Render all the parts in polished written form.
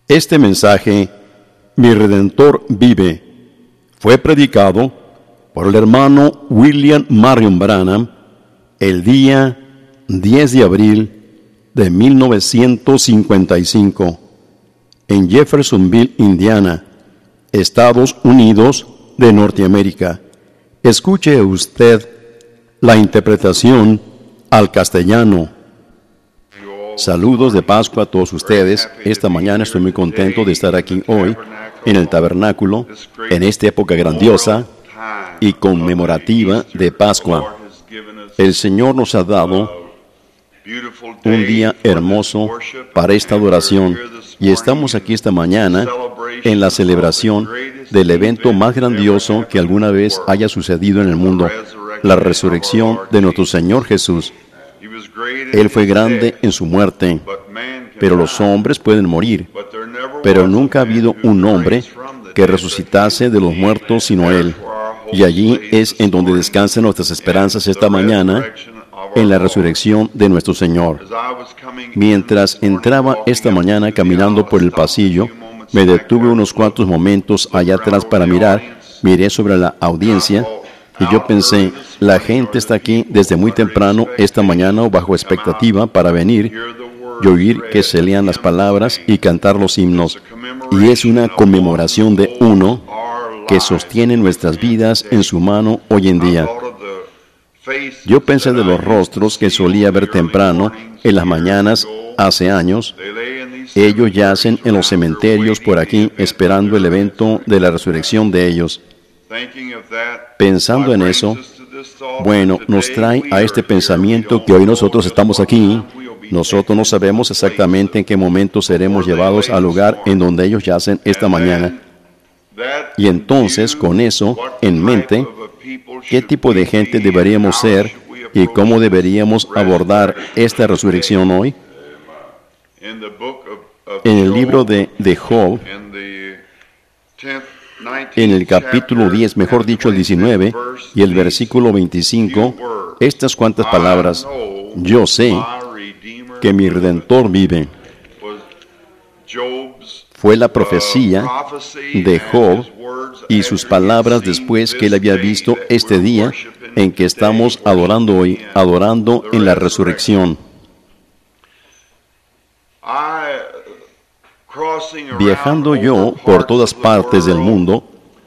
Este mensaje, Mi Redentor vive, fue predicado por el hermano William Marion Branham el día 10 de abril de 1955 en Jeffersonville, Indiana, Estados Unidos de Norteamérica. Escuche usted la interpretación al castellano. Saludos de Pascua a todos ustedes. Esta mañana estoy muy contento de estar aquí hoy en el tabernáculo, en esta época grandiosa y conmemorativa de Pascua. El Señor nos ha dado un día hermoso para esta adoración y estamos aquí esta mañana en la celebración del evento más grandioso que alguna vez haya sucedido en el mundo, la resurrección de nuestro Señor Jesús. Él fue grande en su muerte, pero los hombres pueden morir, pero nunca ha habido un hombre que resucitase de los muertos sino Él. Y allí es en donde descansan nuestras esperanzas esta mañana, en la resurrección de nuestro Señor. Mientras entraba esta mañana caminando por el pasillo, me detuve unos cuantos momentos allá atrás para miré sobre la audiencia, y yo pensé, la gente está aquí desde muy temprano esta mañana o bajo expectativa para venir y oír que se lean las palabras y cantar los himnos. Y es una conmemoración de uno que sostiene nuestras vidas en su mano hoy en día. Yo pensé de los rostros que solía ver temprano en las mañanas hace años. Ellos yacen en los cementerios por aquí esperando el evento de la resurrección de ellos. Pensando en eso, bueno, nos trae a este pensamiento que hoy nosotros estamos aquí. Nosotros no sabemos exactamente en qué momento seremos llevados al lugar en donde ellos yacen esta mañana. Y entonces, con eso en mente, ¿qué tipo de gente deberíamos ser y cómo deberíamos abordar esta resurrección hoy? En el libro de Job, en el capítulo 10, mejor dicho el 19, y el versículo 25, estas cuantas palabras: yo sé que mi Redentor vive. Fue la profecía de Job y sus palabras después que él había visto este día en que estamos adorando hoy, adorando en la resurrección. Viajando yo por todas partes del mundo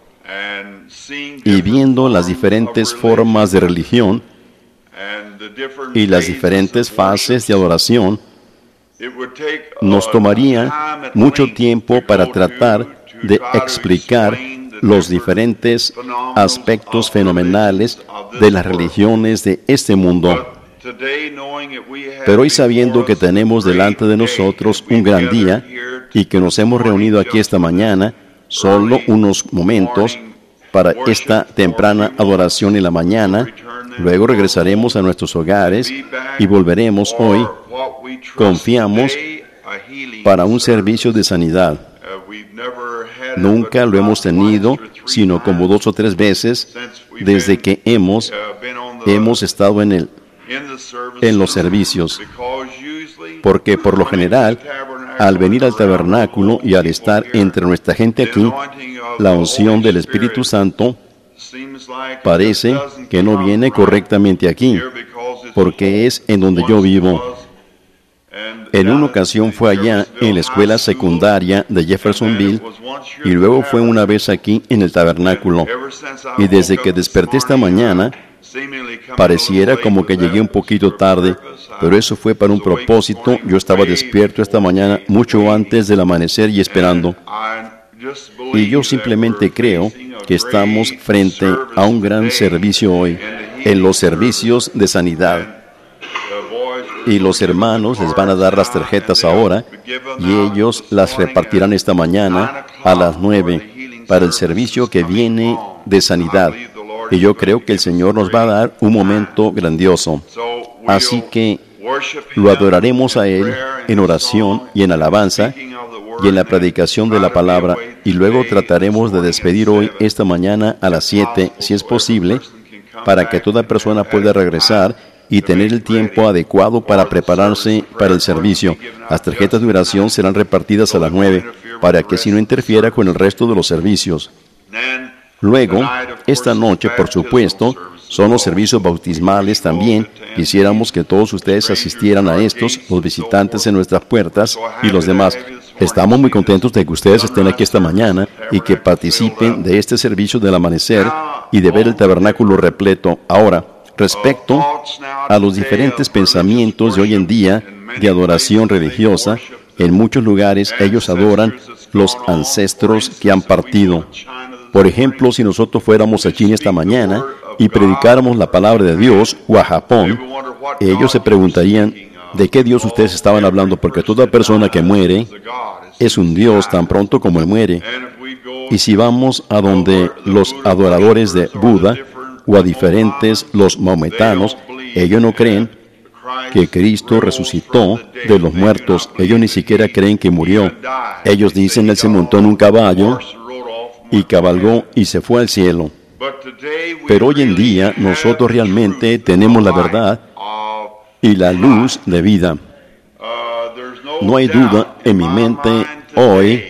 y viendo las diferentes formas de religión y las diferentes fases de adoración, nos tomaría mucho tiempo para tratar de explicar los diferentes aspectos fenomenales de las religiones de este mundo. Pero hoy, sabiendo que tenemos delante de nosotros un gran día y que nos hemos reunido aquí esta mañana, solo unos momentos para esta temprana adoración en la mañana, luego regresaremos a nuestros hogares y volveremos hoy, confiamos, para un servicio de sanidad. Nunca lo hemos tenido, sino como 2 o 3 veces desde que hemos estado en los servicios, porque por lo general, al venir al tabernáculo y al estar entre nuestra gente aquí, la unción del Espíritu Santo parece que no viene correctamente aquí, porque es en donde yo vivo. En una ocasión fue allá en la escuela secundaria de Jeffersonville y luego fue una vez aquí en el tabernáculo. Y desde que desperté esta mañana, pareciera como que llegué un poquito tarde, pero eso fue para un propósito. Yo estaba despierto esta mañana mucho antes del amanecer y esperando. Y yo simplemente creo que estamos frente a un gran servicio hoy, en los servicios de sanidad. Y los hermanos les van a dar las tarjetas ahora y ellos las repartirán esta mañana a las 9 para el servicio que viene de sanidad. Y yo creo que el Señor nos va a dar un momento grandioso. Así que lo adoraremos a Él en oración y en alabanza y en la predicación de la palabra. Y luego trataremos de despedir hoy, esta mañana, a las 7, si es posible, para que toda persona pueda regresar y tener el tiempo adecuado para prepararse para el servicio. Las tarjetas de oración serán repartidas a las 9, para que así no interfiera con el resto de los servicios. Luego, esta noche, por supuesto, son los servicios bautismales también. Quisiéramos que todos ustedes asistieran a estos, los visitantes en nuestras puertas y los demás. Estamos muy contentos de que ustedes estén aquí esta mañana y que participen de este servicio del amanecer y de ver el tabernáculo repleto. Ahora, respecto a los diferentes pensamientos de hoy en día de adoración religiosa, en muchos lugares ellos adoran los ancestros que han partido. Por ejemplo, si nosotros fuéramos a China esta mañana y predicáramos la palabra de Dios, o a Japón, ellos se preguntarían, ¿de qué Dios ustedes estaban hablando? Porque toda persona que muere es un Dios tan pronto como Él muere. Y si vamos a donde los adoradores de Buda, o a diferentes, los maometanos, ellos no creen que Cristo resucitó de los muertos. Ellos ni siquiera creen que murió. Ellos dicen, Él se montó en un caballo y cabalgó y se fue al cielo. Pero hoy en día nosotros realmente tenemos la verdad y la luz de vida. No hay duda en mi mente hoy,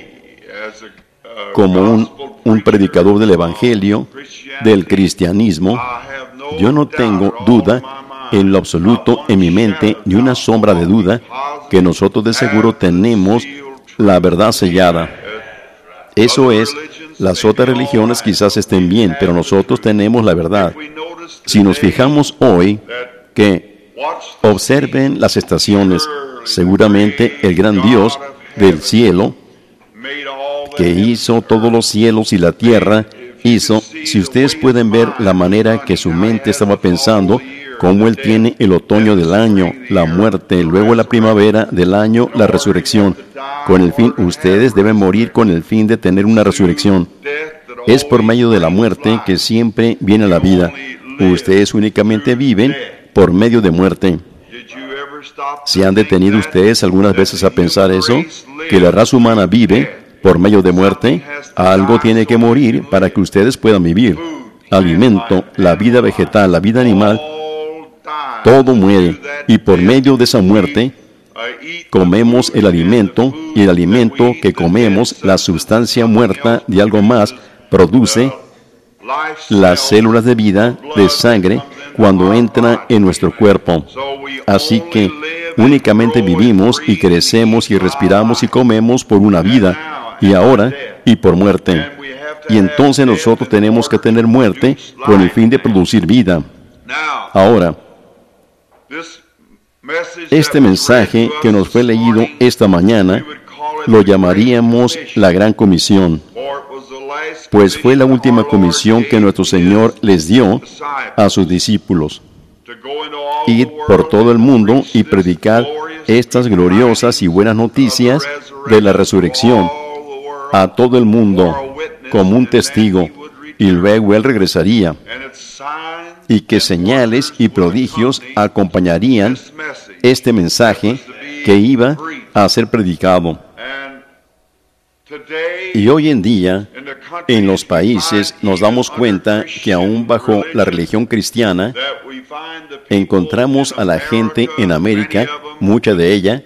como un predicador del Evangelio, del cristianismo, yo no tengo duda en lo absoluto en mi mente, ni una sombra de duda, que nosotros de seguro tenemos la verdad sellada. Eso es, las otras religiones quizás estén bien, pero nosotros tenemos la verdad. Si nos fijamos hoy, que observen las estaciones, seguramente el gran Dios del cielo, que hizo todos los cielos y la tierra, hizo, si ustedes pueden ver la manera que su mente estaba pensando, cómo Él tiene el otoño del año, la muerte, luego la primavera del año, la resurrección. Con el fin, ustedes deben morir con el fin de tener una resurrección. Es por medio de la muerte que siempre viene la vida. Ustedes únicamente viven por medio de muerte. ¿Se han detenido ustedes algunas veces a pensar eso? Que la raza humana vive por medio de muerte. Algo tiene que morir para que ustedes puedan vivir. Alimento, la vida vegetal, la vida animal, todo muere. Y por medio de esa muerte, comemos el alimento, y el alimento que comemos, la sustancia muerta de algo más, produce las células de vida, de sangre, cuando entra en nuestro cuerpo. Así que únicamente vivimos y crecemos y respiramos y comemos por una vida, y ahora, y por muerte. Y entonces nosotros tenemos que tener muerte con el fin de producir vida. Ahora, este mensaje que nos fue leído esta mañana, lo llamaríamos la Gran Comisión, pues fue la última comisión que nuestro Señor les dio a sus discípulos. Ir por todo el mundo y predicar estas gloriosas y buenas noticias de la resurrección a todo el mundo como un testigo, y luego Él regresaría, y que señales y prodigios acompañarían este mensaje que iba a ser predicado. Y hoy en día, en los países, nos damos cuenta que aún bajo la religión cristiana, encontramos a la gente en América, mucha de ella,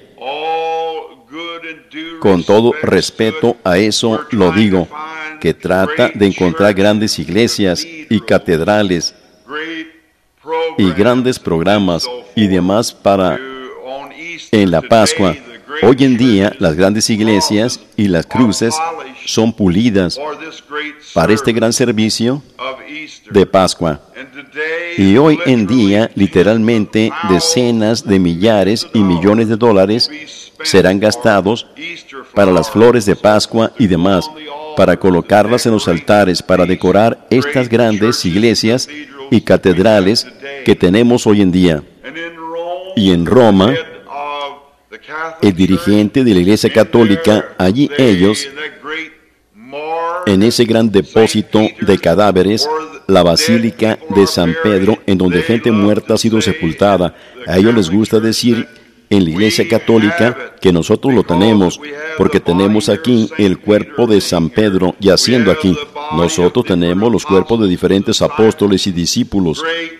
con todo respeto a eso lo digo, que trata de encontrar grandes iglesias y catedrales y grandes programas y demás para en la Pascua. Hoy en día las grandes iglesias y las cruces son pulidas para este gran servicio de Pascua. Y hoy en día, literalmente, decenas de millares y millones de dólares serán gastados para las flores de Pascua y demás, para colocarlas en los altares, para decorar estas grandes iglesias y catedrales que tenemos hoy en día. Y en Roma, el dirigente de la Iglesia Católica, allí ellos, en ese gran depósito de cadáveres, la Basílica de San Pedro, en donde gente muerta ha sido sepultada. A ellos les gusta decir en la Iglesia Católica que nosotros lo tenemos, porque tenemos aquí el cuerpo de San Pedro yaciendo aquí. Nosotros tenemos los cuerpos de diferentes apóstoles y discípulos.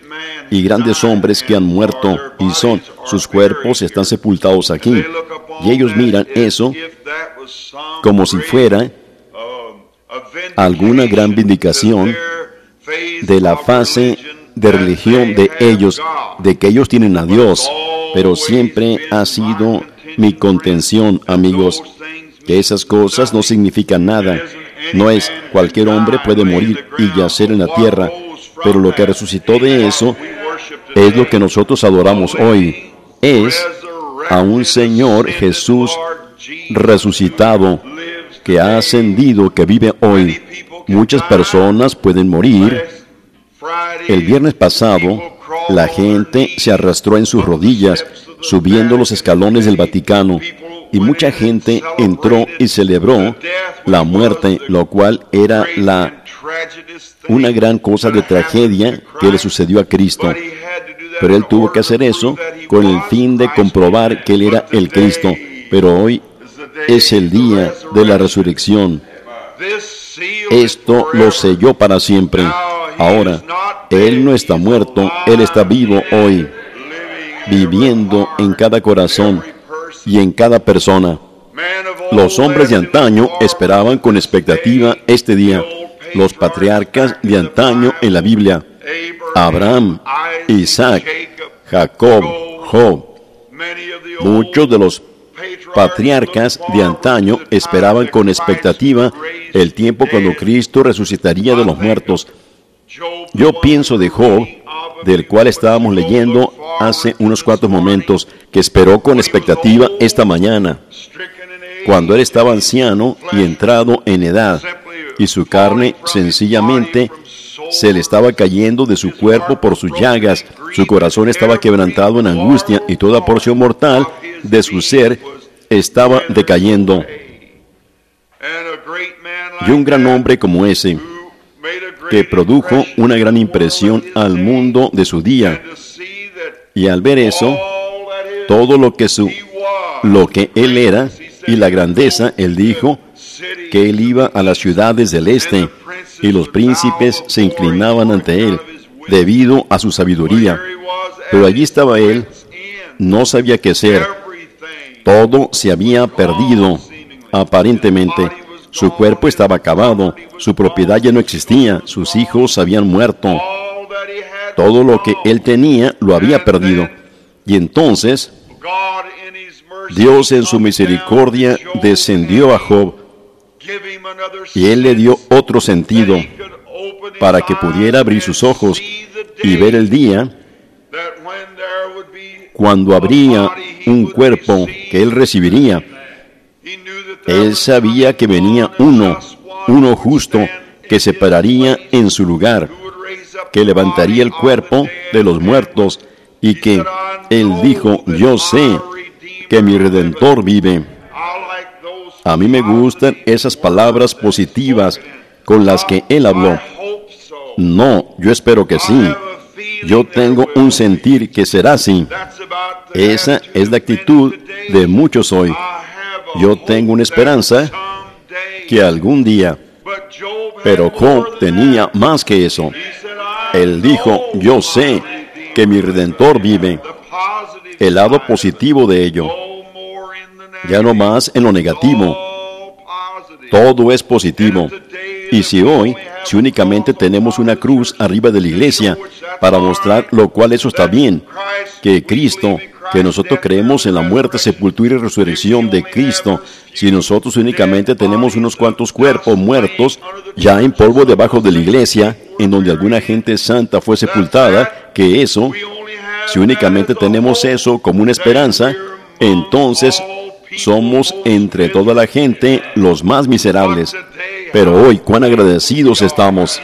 y grandes hombres que han muerto y sus cuerpos están sepultados aquí. Y ellos miran eso como si fuera alguna gran vindicación de la fase de religión de ellos, de que ellos tienen a Dios. Pero siempre ha sido mi contención, amigos, que esas cosas no significan nada. No es cualquier hombre puede morir y yacer en la tierra, pero lo que resucitó de eso es lo que nosotros adoramos hoy. Es a un Señor Jesús resucitado, que ha ascendido, que vive hoy. Muchas personas pueden morir. El viernes pasado, la gente se arrastró en sus rodillas, subiendo los escalones del Vaticano, y mucha gente entró y celebró la muerte, lo cual era una gran cosa de tragedia que le sucedió a Cristo. Pero Él tuvo que hacer eso con el fin de comprobar que Él era el Cristo. Pero hoy es el día de la resurrección. Esto lo selló para siempre. Ahora, Él no está muerto, Él está vivo hoy, viviendo en cada corazón y en cada persona. Los hombres de antaño esperaban con expectativa este día. Los patriarcas de antaño en la Biblia: Abraham, Isaac, Jacob, Job. Muchos de los patriarcas de antaño esperaban con expectativa el tiempo cuando Cristo resucitaría de los muertos. Yo pienso de Job, del cual estábamos leyendo hace unos cuantos momentos, que esperó con expectativa esta mañana, cuando él estaba anciano y entrado en edad, y su carne sencillamente se le estaba cayendo de su cuerpo por sus llagas, su corazón estaba quebrantado en angustia, y toda porción mortal de su ser estaba decayendo. Y un gran hombre como ese, que produjo una gran impresión al mundo de su día, y al ver eso, todo lo que él era y la grandeza, él dijo que él iba a las ciudades del este, y los príncipes se inclinaban ante él debido a su sabiduría. Pero allí estaba él, no sabía qué hacer. Todo se había perdido, aparentemente. Su cuerpo estaba acabado, su propiedad ya no existía, sus hijos habían muerto. Todo lo que él tenía lo había perdido. Y entonces, Dios en su misericordia descendió a Job, y Él le dio otro sentido para que pudiera abrir sus ojos y ver el día cuando habría un cuerpo que Él recibiría. Él sabía que venía uno justo, que se pararía en su lugar, que levantaría el cuerpo de los muertos, y que Él dijo: yo sé que mi Redentor vive. A mí me gustan esas palabras positivas con las que Él habló. No, yo espero que sí. Yo tengo un sentir que será así. Esa es la actitud de muchos hoy. Yo tengo una esperanza que algún día. Pero Job tenía más que eso. Él dijo: yo sé que mi Redentor vive. El lado positivo de ello. Ya no más en lo negativo. Todo es positivo. Y si únicamente tenemos una cruz arriba de la iglesia para mostrar lo cual eso está bien, que Cristo, que nosotros creemos en la muerte, sepultura y resurrección de Cristo, si nosotros únicamente tenemos unos cuantos cuerpos muertos ya en polvo debajo de la iglesia, en donde alguna gente santa fue sepultada, que eso, si únicamente tenemos eso como una esperanza, entonces somos entre toda la gente los más miserables. Pero hoy, cuán agradecidos estamos.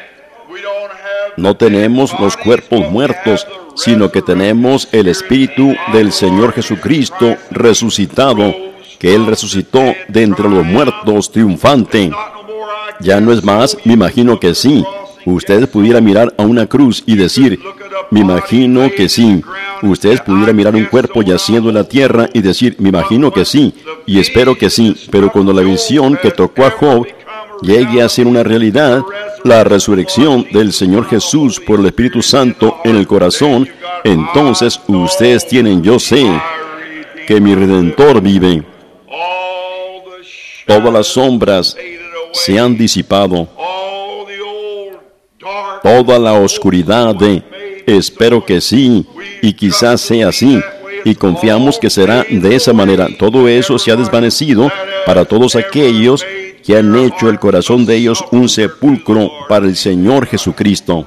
No tenemos los cuerpos muertos, sino que tenemos el Espíritu del Señor Jesucristo resucitado, que Él resucitó de entre los muertos triunfante. Ya no es más, me imagino que sí. Ustedes pudieran mirar a una cruz y decir: me imagino que sí. Ustedes pudieran mirar un cuerpo yaciendo en la tierra y decir: me imagino que sí, y espero que sí. Pero cuando la visión que tocó a Job llegue a ser una realidad, la resurrección del Señor Jesús por el Espíritu Santo en el corazón, entonces ustedes tienen, yo sé, que mi Redentor vive. Todas las sombras se han disipado. Toda la oscuridad espero que sí, y quizás sea así, y confiamos que será de esa manera. Todo eso se ha desvanecido para todos aquellos que han hecho el corazón de ellos un sepulcro para el Señor Jesucristo.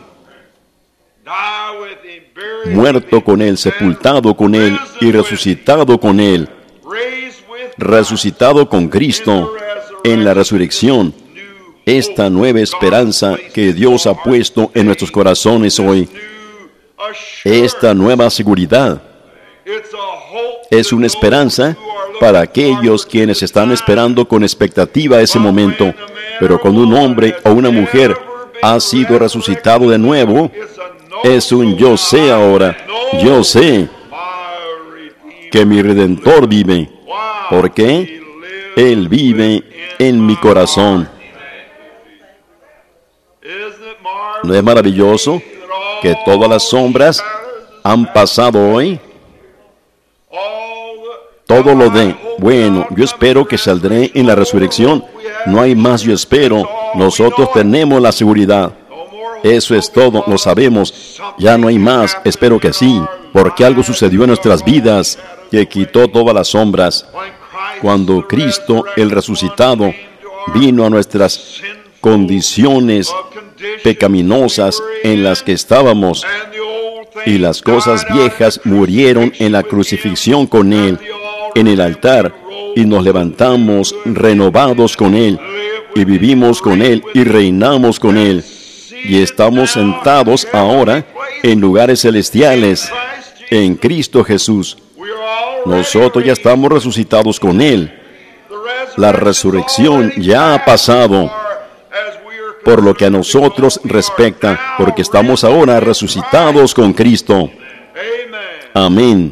Muerto con Él, sepultado con Él y resucitado con Él. Resucitado con Cristo en la resurrección. Esta nueva esperanza que Dios ha puesto en nuestros corazones hoy. Esta nueva seguridad es una esperanza para aquellos quienes están esperando con expectativa ese momento. Pero cuando un hombre o una mujer ha sido resucitado de nuevo, es un yo sé ahora. Yo sé que mi Redentor vive. ¿Por qué? Él vive en mi corazón. ¿No es maravilloso que todas las sombras han pasado hoy? Todo lo bueno, yo espero que saldré en la resurrección. No hay más, yo espero. Nosotros tenemos la seguridad. Eso es todo, lo sabemos. Ya no hay más, espero que sí. Porque algo sucedió en nuestras vidas que quitó todas las sombras. Cuando Cristo, el resucitado, vino a nuestras condiciones pecaminosas en las que estábamos, y las cosas viejas murieron en la crucifixión con Él, en el altar, y nos levantamos renovados con Él, y vivimos con Él, y reinamos con Él, y estamos sentados ahora en lugares celestiales, en Cristo Jesús. Nosotros ya estamos resucitados con Él. La resurrección ya ha pasado. Por lo que a nosotros respecta, porque estamos ahora resucitados con Cristo. Amén.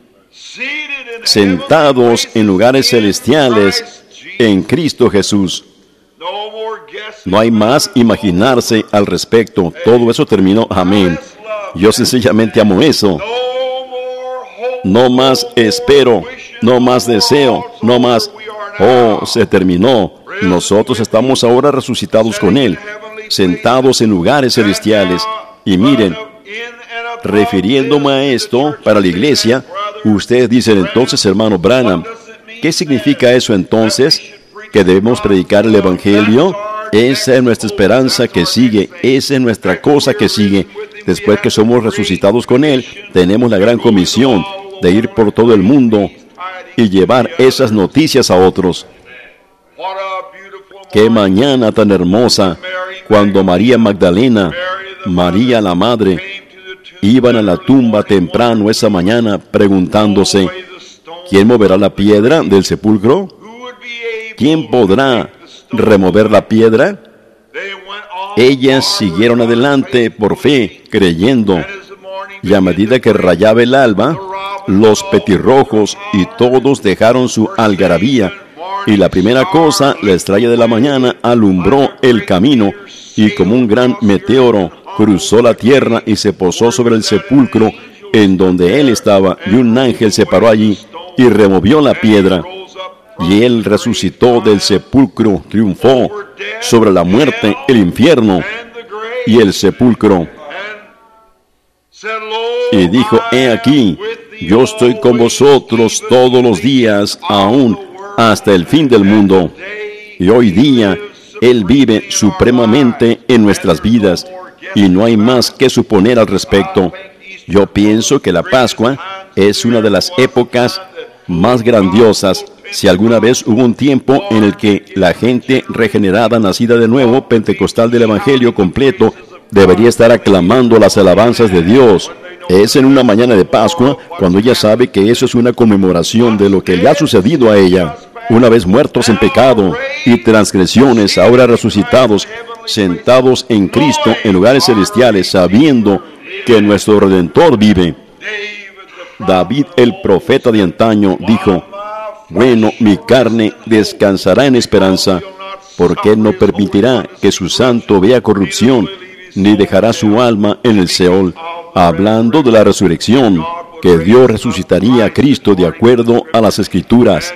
Sentados en lugares celestiales en Cristo Jesús. No hay más imaginarse al respecto. Todo eso terminó. Amén. Yo sencillamente amo eso. No más espero, no más deseo, no más. Oh, se terminó. Nosotros estamos ahora resucitados con Él, sentados en lugares celestiales. Y miren, refiriéndome a esto para la iglesia, ustedes dicen entonces, hermano Branham, ¿qué significa eso entonces? ¿Que debemos predicar el Evangelio? Esa es nuestra esperanza que sigue, esa es nuestra cosa que sigue. Después que somos resucitados con Él, tenemos la gran comisión de ir por todo el mundo y llevar esas noticias a otros. ¡Qué mañana tan hermosa! Cuando María Magdalena, María la Madre, iban a la tumba temprano esa mañana preguntándose, ¿quién moverá la piedra del sepulcro? ¿Quién podrá remover la piedra? Ellas siguieron adelante por fe, creyendo, y a medida que rayaba el alba, los petirrojos y todos dejaron su algarabía, y la primera cosa, la estrella de la mañana, alumbró el camino, y como un gran meteoro, cruzó la tierra y se posó sobre el sepulcro en donde él estaba, y un ángel se paró allí y removió la piedra. Y él resucitó del sepulcro, triunfó sobre la muerte, el infierno y el sepulcro. Y dijo, he aquí, yo estoy con vosotros todos los días, aún hasta el fin del mundo. Y hoy día, Él vive supremamente en nuestras vidas, y no hay más que suponer al respecto. Yo pienso que la Pascua es una de las épocas más grandiosas. Si alguna vez hubo un tiempo en el que la gente regenerada, nacida de nuevo, pentecostal del Evangelio completo, debería estar aclamando las alabanzas de Dios, es en una mañana de Pascua, cuando ella sabe que eso es una conmemoración de lo que le ha sucedido a ella. Una vez muertos en pecado y transgresiones, ahora resucitados, sentados en Cristo en lugares celestiales, sabiendo que nuestro Redentor vive. David, el profeta de antaño, dijo, bueno, mi carne descansará en esperanza, porque Él no permitirá que su santo vea corrupción, ni dejará su alma en el Seol. Hablando de la resurrección, que Dios resucitaría a Cristo de acuerdo a las Escrituras.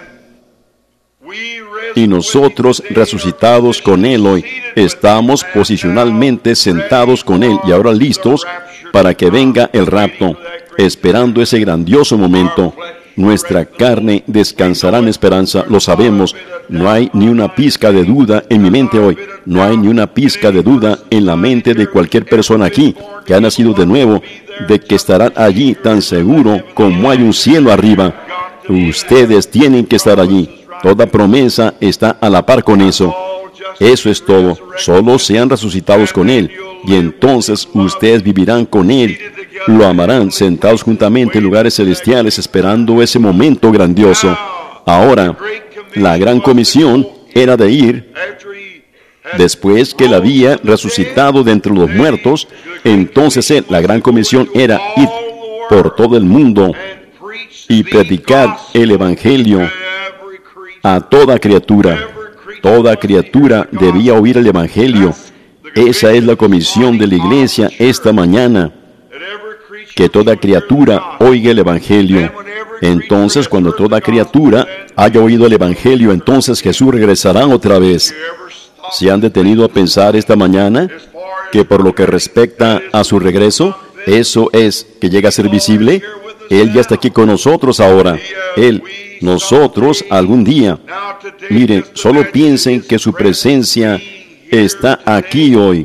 Y nosotros, resucitados con Él hoy, estamos posicionalmente sentados con Él y ahora listos para que venga el rapto, esperando ese grandioso momento. Nuestra carne descansará en esperanza, lo sabemos. No hay ni una pizca de duda en mi mente hoy. No hay ni una pizca de duda en la mente de cualquier persona aquí que ha nacido de nuevo, de que estarán allí tan seguro como hay un cielo arriba. Ustedes tienen que estar allí. Toda promesa está a la par con eso. Eso es todo. Solo sean resucitados con Él, y entonces ustedes vivirán con Él. Lo amarán sentados juntamente en lugares celestiales esperando ese momento grandioso. Ahora, la gran comisión era de ir, después que Él había resucitado de entre los muertos, entonces la gran comisión era ir por todo el mundo y predicar el Evangelio a toda criatura. Toda criatura debía oír el Evangelio. Esa es la comisión de la iglesia esta mañana. Que toda criatura oiga el Evangelio. Entonces, cuando toda criatura haya oído el Evangelio, entonces Jesús regresará otra vez. ¿Se han detenido a pensar esta mañana que por lo que respecta a su regreso, eso es que llega a ser visible? Él ya está aquí con nosotros ahora. Nosotros algún día. Miren, solo piensen que su presencia está aquí hoy.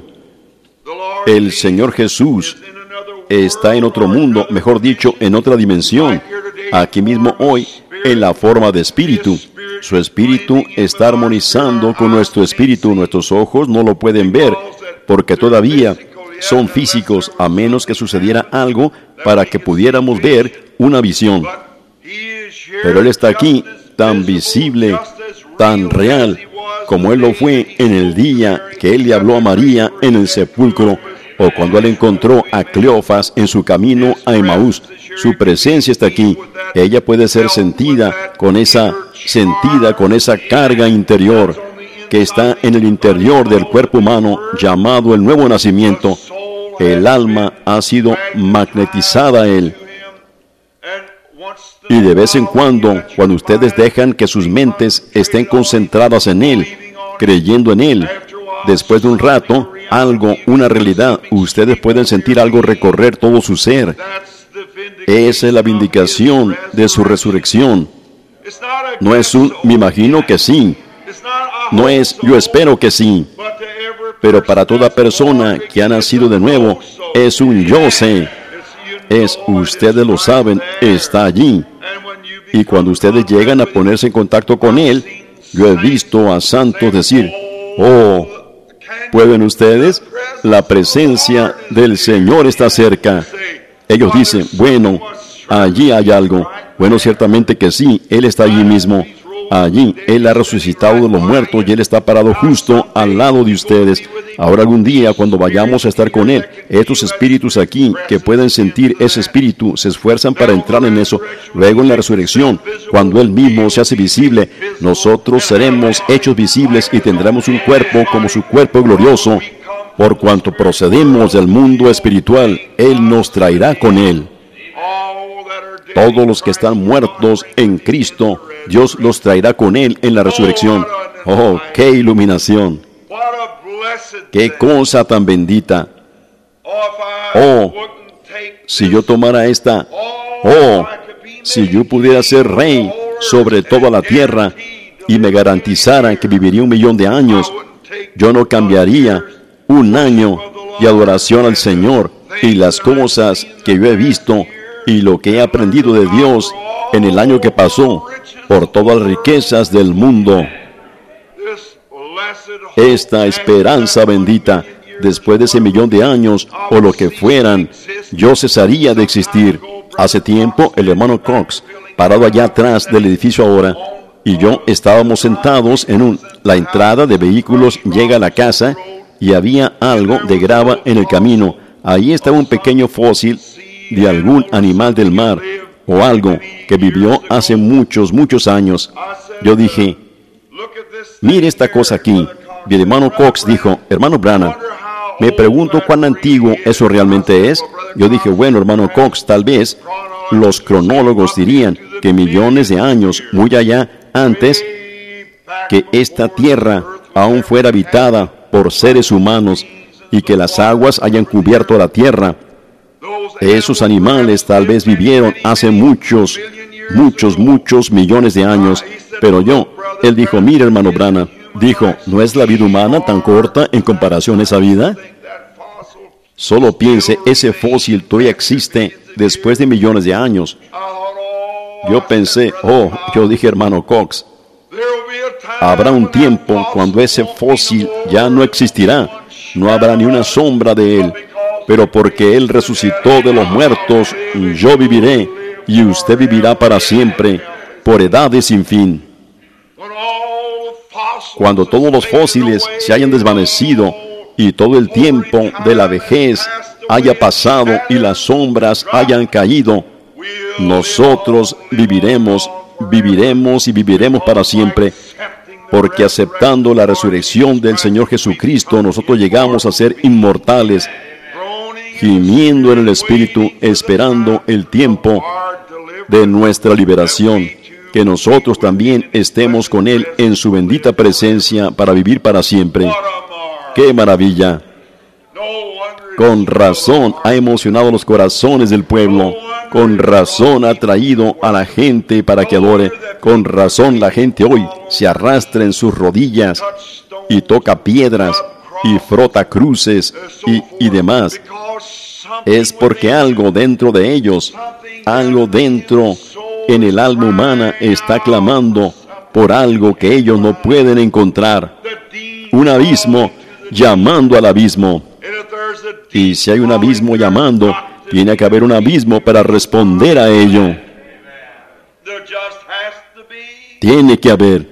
El Señor Jesús está en otro mundo, mejor dicho, en otra dimensión, aquí mismo hoy, en la forma de espíritu. Su espíritu está armonizando con nuestro espíritu. Nuestros ojos no lo pueden ver, porque todavía son físicos, a menos que sucediera algo para que pudiéramos ver una visión. Pero Él está aquí, tan visible, tan real, como Él lo fue en el día que Él le habló a María en el sepulcro, o cuando Él encontró a Cleofas en su camino a Emaús. Su presencia está aquí. Ella puede ser sentida con esa carga interior que está en el interior del cuerpo humano, llamado el nuevo nacimiento. El alma ha sido magnetizada a Él. Y de vez en cuando ustedes dejan que sus mentes estén concentradas en Él, creyendo en Él, después de un rato, una realidad, ustedes pueden sentir algo recorrer todo su ser. Esa es la vindicación de su resurrección. No es me imagino que sí. No es yo espero que sí. Pero para toda persona que ha nacido de nuevo, es un yo sé. Ustedes lo saben, está allí. Y cuando ustedes llegan a ponerse en contacto con Él, yo he visto a santos decir, oh, ¿pueden ustedes? La presencia del Señor está cerca. Ellos dicen, bueno, allí hay algo. Bueno, ciertamente que sí, Él está allí mismo. Allí, Él ha resucitado de los muertos y Él está parado justo al lado de ustedes. Ahora algún día, cuando vayamos a estar con Él, estos espíritus aquí, que pueden sentir ese espíritu, se esfuerzan para entrar en eso. Luego en la resurrección, cuando Él mismo se hace visible, nosotros seremos hechos visibles y tendremos un cuerpo como su cuerpo glorioso. Por cuanto procedemos del mundo espiritual, Él nos traerá con Él. Todos los que están muertos en Cristo, Dios los traerá con Él en la resurrección. ¡Oh, qué iluminación! ¡Qué cosa tan bendita! ¡Oh, si yo tomara esta! ¡Oh, si yo pudiera ser rey sobre toda la tierra y me garantizaran que viviría 1.000.000 de años, yo no cambiaría un año de adoración al Señor y las cosas que yo he visto y lo que he aprendido de Dios en el año que pasó por todas las riquezas del mundo. Esta esperanza bendita, después de ese 1.000.000 de años o lo que fueran, yo cesaría de existir. Hace tiempo, el hermano Cox, parado allá atrás del edificio ahora, y yo estábamos sentados en la entrada de vehículos llega a la casa y había algo de grava en el camino. Ahí estaba un pequeño fósil de algún animal del mar o algo que vivió hace muchos, muchos años. Yo dije, mire esta cosa aquí. Y el hermano Cox dijo, hermano Branham, me pregunto cuán antiguo eso realmente es. Yo dije, bueno, hermano Cox, tal vez los cronólogos dirían que millones de años muy allá antes que esta tierra aún fuera habitada por seres humanos y que las aguas hayan cubierto la tierra. Esos animales tal vez vivieron hace muchos millones de años. Pero él dijo, mire hermano Branham, dijo, ¿no es la vida humana tan corta en comparación a esa vida? Solo piense, ese fósil todavía existe después de millones de años. Yo pensé, yo dije, hermano Cox, habrá un tiempo cuando ese fósil ya no existirá, no habrá ni una sombra de él, pero porque él resucitó de los muertos, yo viviré y usted vivirá para siempre, por edades sin fin. Cuando todos los fósiles se hayan desvanecido y todo el tiempo de la vejez haya pasado y las sombras hayan caído, nosotros viviremos y viviremos para siempre, porque aceptando la resurrección del Señor Jesucristo, nosotros llegamos a ser inmortales, gimiendo en el Espíritu, esperando el tiempo de nuestra liberación, que nosotros también estemos con Él en su bendita presencia para vivir para siempre. ¡Qué maravilla! Con razón ha emocionado los corazones del pueblo. Con razón ha traído a la gente para que adore. Con razón la gente hoy se arrastra en sus rodillas y toca piedras y frota cruces y demás. Es porque algo dentro de ellos, algo dentro en el alma humana está clamando por algo que ellos no pueden encontrar. Un abismo llamando al abismo. Y si hay un abismo llamando, tiene que haber un abismo para responder a ello. Tiene que haber.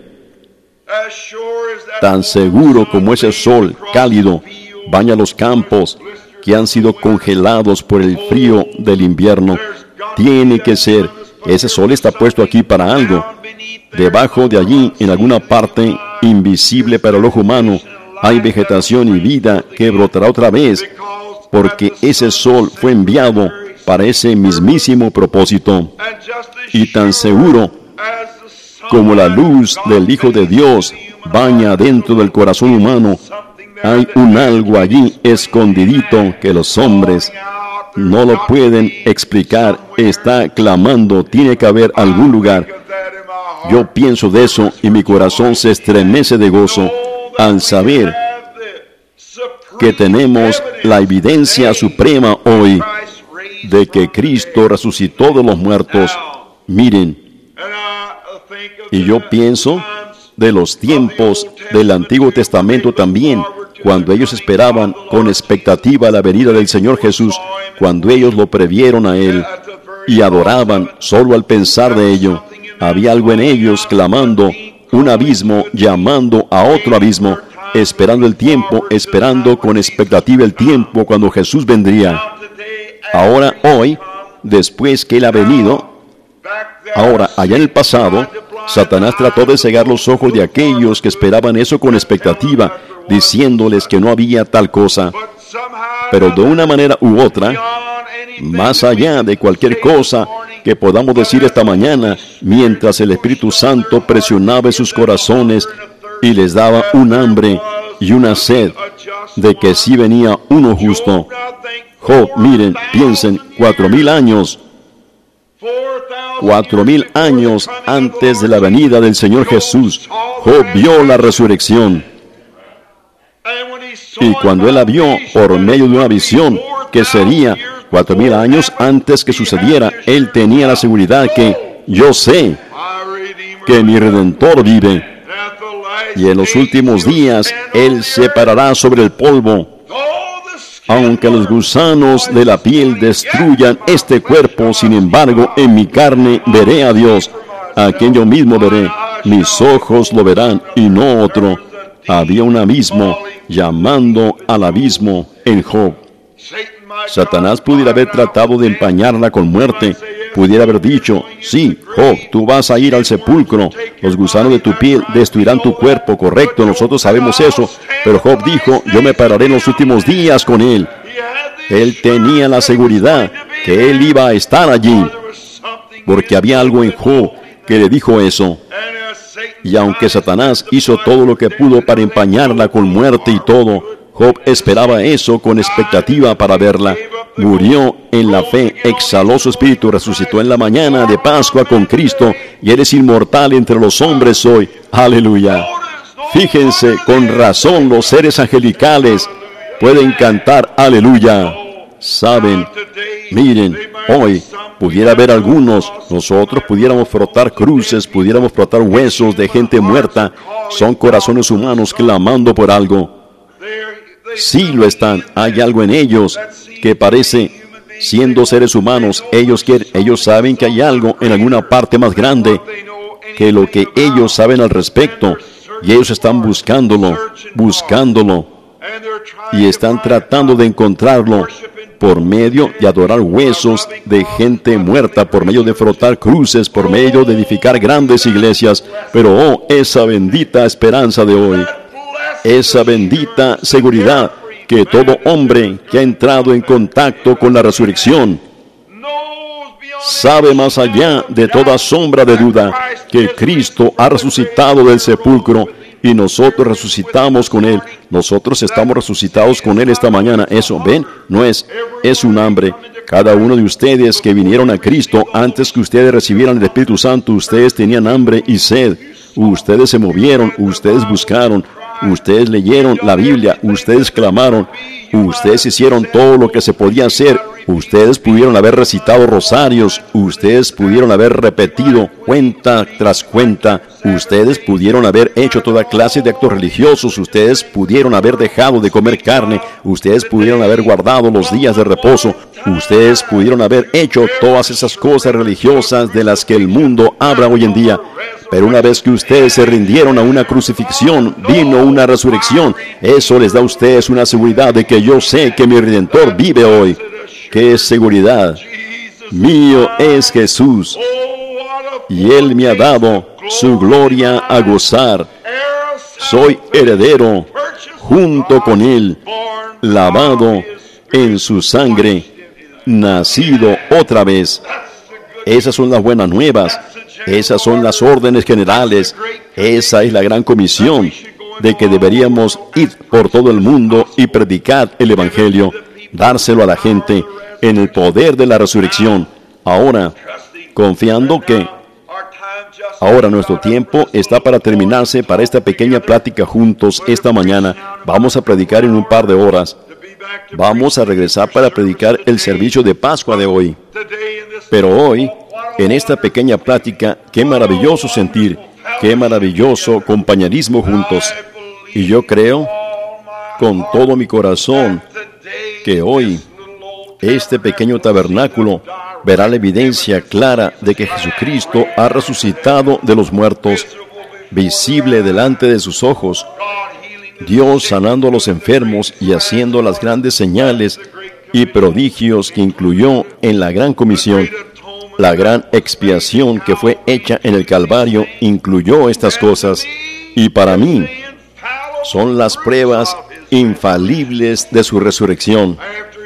Tan seguro como ese sol cálido baña los campos que han sido congelados por el frío del invierno, tiene que ser. Ese sol está puesto aquí para algo. Debajo de allí, en alguna parte invisible para el ojo humano, hay vegetación y vida que brotará otra vez, porque ese sol fue enviado para ese mismísimo propósito. Y tan seguro como la luz del Hijo de Dios baña dentro del corazón humano, hay un algo allí escondidito que los hombres no lo pueden explicar, está clamando, tiene que haber algún lugar. Yo pienso de eso y mi corazón se estremece de gozo al saber que tenemos la evidencia suprema hoy de que Cristo resucitó de los muertos. Miren, y yo pienso de los tiempos del Antiguo Testamento también, cuando ellos esperaban con expectativa la venida del Señor Jesús, cuando ellos lo previeron a Él y adoraban solo al pensar de ello. Había algo en ellos clamando, un abismo llamando a otro abismo, esperando el tiempo, esperando con expectativa el tiempo cuando Jesús vendría. Ahora, hoy, después que Él ha venido, ahora, allá en el pasado, Satanás trató de cegar los ojos de aquellos que esperaban eso con expectativa, diciéndoles que no había tal cosa. Pero de una manera u otra, más allá de cualquier cosa que podamos decir esta mañana, mientras el Espíritu Santo presionaba en sus corazones y les daba un hambre y una sed de que sí venía uno justo. Job, miren, piensen, 4,000 años. 4,000 años antes de la venida del Señor Jesús, Job vio la resurrección. Y cuando él la vio por medio de una visión que sería 4,000 años antes que sucediera, él tenía la seguridad que yo sé que mi Redentor vive. Y en los últimos días él se parará sobre el polvo. Aunque los gusanos de la piel destruyan este cuerpo, sin embargo, en mi carne veré a Dios, a quien yo mismo veré. Mis ojos lo verán y no otro. Había un abismo llamando al abismo en Job. Satanás pudiera haber tratado de empañarla con muerte, Pudiera haber dicho, sí, Job, tú vas a ir al sepulcro, los gusanos de tu piel destruirán tu cuerpo, correcto, nosotros sabemos eso, pero Job dijo, yo me pararé en los últimos días con él. Él tenía la seguridad que él iba a estar allí, porque había algo en Job que le dijo eso. Y aunque Satanás hizo todo lo que pudo para empañarla con muerte y todo, Job esperaba eso con expectativa para verla. Murió en la fe, exhaló su espíritu, resucitó en la mañana de Pascua con Cristo y eres inmortal entre los hombres hoy. ¡Aleluya! Fíjense, con razón los seres angelicales pueden cantar ¡Aleluya! Saben, miren, hoy pudiera haber algunos, nosotros pudiéramos frotar cruces, pudiéramos frotar huesos de gente muerta, son corazones humanos clamando por algo. Sí lo están, hay algo en ellos que parece, siendo seres humanos, ellos saben que hay algo en alguna parte más grande que lo que ellos saben al respecto, y ellos están buscándolo, y están tratando de encontrarlo por medio de adorar huesos de gente muerta, por medio de frotar cruces, por medio de edificar grandes iglesias. Pero oh, esa bendita esperanza de hoy, esa bendita seguridad que todo hombre que ha entrado en contacto con la resurrección sabe más allá de toda sombra de duda que Cristo ha resucitado del sepulcro y nosotros resucitamos con Él. Nosotros estamos resucitados con Él esta mañana. Eso, ¿ven? No es un hambre. Cada uno de ustedes que vinieron a Cristo antes que ustedes recibieran el Espíritu Santo, ustedes tenían hambre y sed. Ustedes se movieron, ustedes buscaron, ustedes leyeron la Biblia, ustedes clamaron, ustedes hicieron todo lo que se podía hacer. Ustedes pudieron haber recitado rosarios, ustedes pudieron haber repetido cuenta tras cuenta, ustedes pudieron haber hecho toda clase de actos religiosos, ustedes pudieron haber dejado de comer carne, ustedes pudieron haber guardado los días de reposo, ustedes pudieron haber hecho todas esas cosas religiosas de las que el mundo habla hoy en día. Pero una vez que ustedes se rindieron a una crucifixión, vino una resurrección. Eso les da a ustedes una seguridad de que yo sé que mi Redentor vive hoy. ¡Qué seguridad! Mío es Jesús, y Él me ha dado su gloria a gozar. Soy heredero junto con Él, lavado en su sangre, nacido otra vez. Esas son las buenas nuevas, esas son las órdenes generales, esa es la gran comisión de que deberíamos ir por todo el mundo y predicar el Evangelio, dárselo a la gente en el poder de la resurrección. Ahora, confiando que ahora nuestro tiempo está para terminarse para esta pequeña plática juntos esta mañana. Vamos a predicar en un par de horas. Vamos a regresar para predicar el servicio de Pascua de hoy. Pero hoy, en esta pequeña plática, qué maravilloso sentir, qué maravilloso compañerismo juntos. Y yo creo con todo mi corazón que hoy este pequeño tabernáculo verá la evidencia clara de que Jesucristo ha resucitado de los muertos, visible delante de sus ojos. Dios sanando a los enfermos y haciendo las grandes señales y prodigios que incluyó en la gran comisión. La gran expiación que fue hecha en el Calvario incluyó estas cosas. Y para mí son las pruebas infalibles de su resurrección.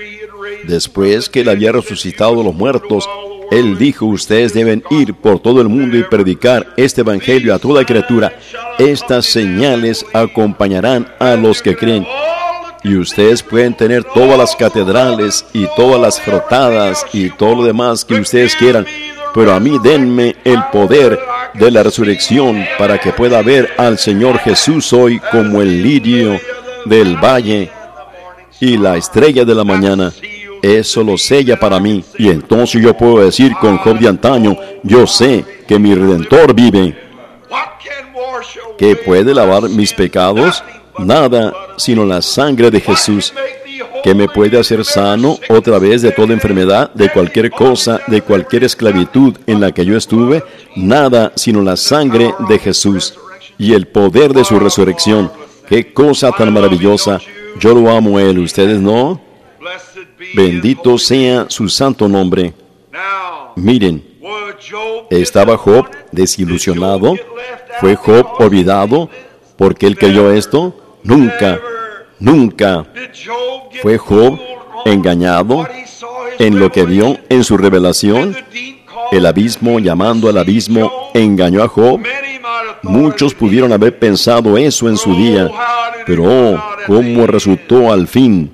Después que Él había resucitado de los muertos, Él dijo, ustedes deben ir por todo el mundo y predicar este evangelio a toda criatura. Estas señales acompañarán a los que creen. Y ustedes pueden tener todas las catedrales y todas las frotadas y todo lo demás que ustedes quieran, pero a mí denme el poder de la resurrección para que pueda ver al Señor Jesús hoy como el lirio del valle y la estrella de la mañana. Eso lo sella para mí, y entonces yo puedo decir con Job de antaño, yo sé que mi Redentor vive. ¿Qué puede lavar mis pecados? Nada, sino la sangre de Jesús. ¿Qué me puede hacer sano otra vez de toda enfermedad, de cualquier cosa, de cualquier esclavitud en la que yo estuve? Nada, sino la sangre de Jesús y el poder de su resurrección. ¡Qué cosa tan maravillosa! Yo lo amo a Él, ¿ustedes no? Bendito sea su santo nombre. Miren, ¿estaba Job desilusionado? ¿Fue Job olvidado porque él creyó esto? Nunca, nunca. ¿Fue Job engañado en lo que vio en su revelación? El abismo llamando al abismo engañó a Job. Muchos pudieron haber pensado eso en su día, pero oh, cómo resultó al fin.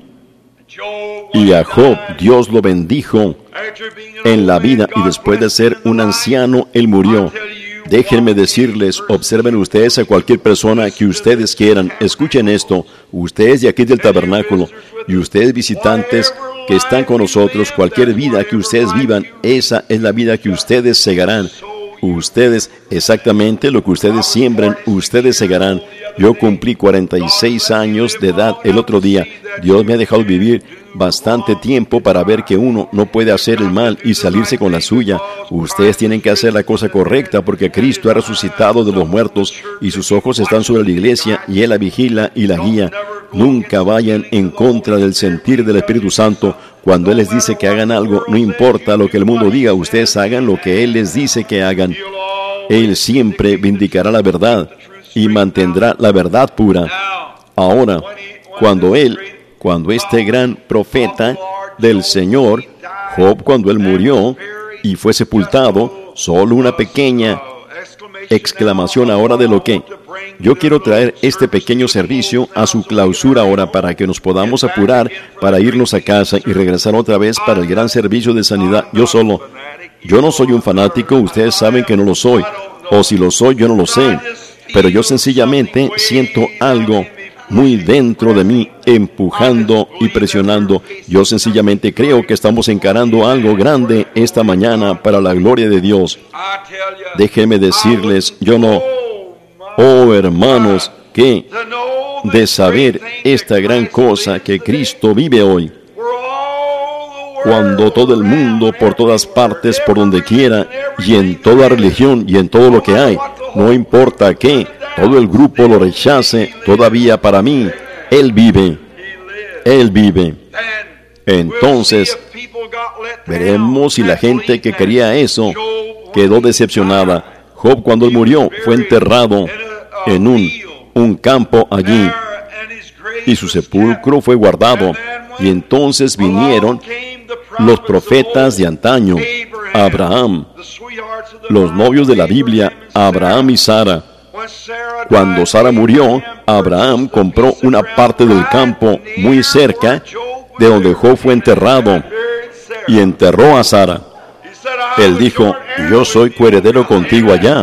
Y a Job Dios lo bendijo en la vida, y después de ser un anciano, él murió. Déjenme decirles, observen ustedes a cualquier persona que ustedes quieran. Escuchen esto, ustedes de aquí del tabernáculo y ustedes visitantes que están con nosotros, cualquier vida que ustedes vivan, esa es la vida que ustedes segarán. Ustedes, exactamente lo que ustedes siembren, ustedes segarán. Yo cumplí 46 años de edad el otro día. Dios me ha dejado vivir bastante tiempo para ver que uno no puede hacer el mal y salirse con la suya. Ustedes tienen que hacer la cosa correcta porque Cristo ha resucitado de los muertos y sus ojos están sobre la iglesia y Él la vigila y la guía. Nunca vayan en contra del sentir del Espíritu Santo. Cuando Él les dice que hagan algo, no importa lo que el mundo diga, ustedes hagan lo que Él les dice que hagan. Él siempre vindicará la verdad y mantendrá la verdad pura. Ahora, cuando este gran profeta del Señor, Job, cuando él murió y fue sepultado, solo una pequeña exclamación ahora de lo que yo quiero traer este pequeño servicio a su clausura ahora para que nos podamos apurar para irnos a casa y regresar otra vez para el gran servicio de sanidad. Yo no soy un fanático, ustedes saben que no lo soy, o si lo soy yo no lo sé, pero yo sencillamente siento algo muy dentro de mí, empujando y presionando. Yo sencillamente creo que estamos encarando algo grande esta mañana para la gloria de Dios. Déjenme decirles, oh hermanos, que de saber esta gran cosa que Cristo vive hoy, cuando todo el mundo, por todas partes, por donde quiera, y en toda religión y en todo lo que hay, no importa qué, todo el grupo lo rechace, todavía para mí, Él vive. Él vive. Entonces, veremos si la gente que quería eso quedó decepcionada. Job, cuando él murió, fue enterrado en un campo allí, y su sepulcro fue guardado. Y entonces vinieron los profetas de antaño, Abraham, los novios de la Biblia, Abraham y Sara. Cuando Sara murió, Abraham compró una parte del campo muy cerca de donde Job fue enterrado y enterró a Sara. Él dijo, yo soy coheredero contigo allá.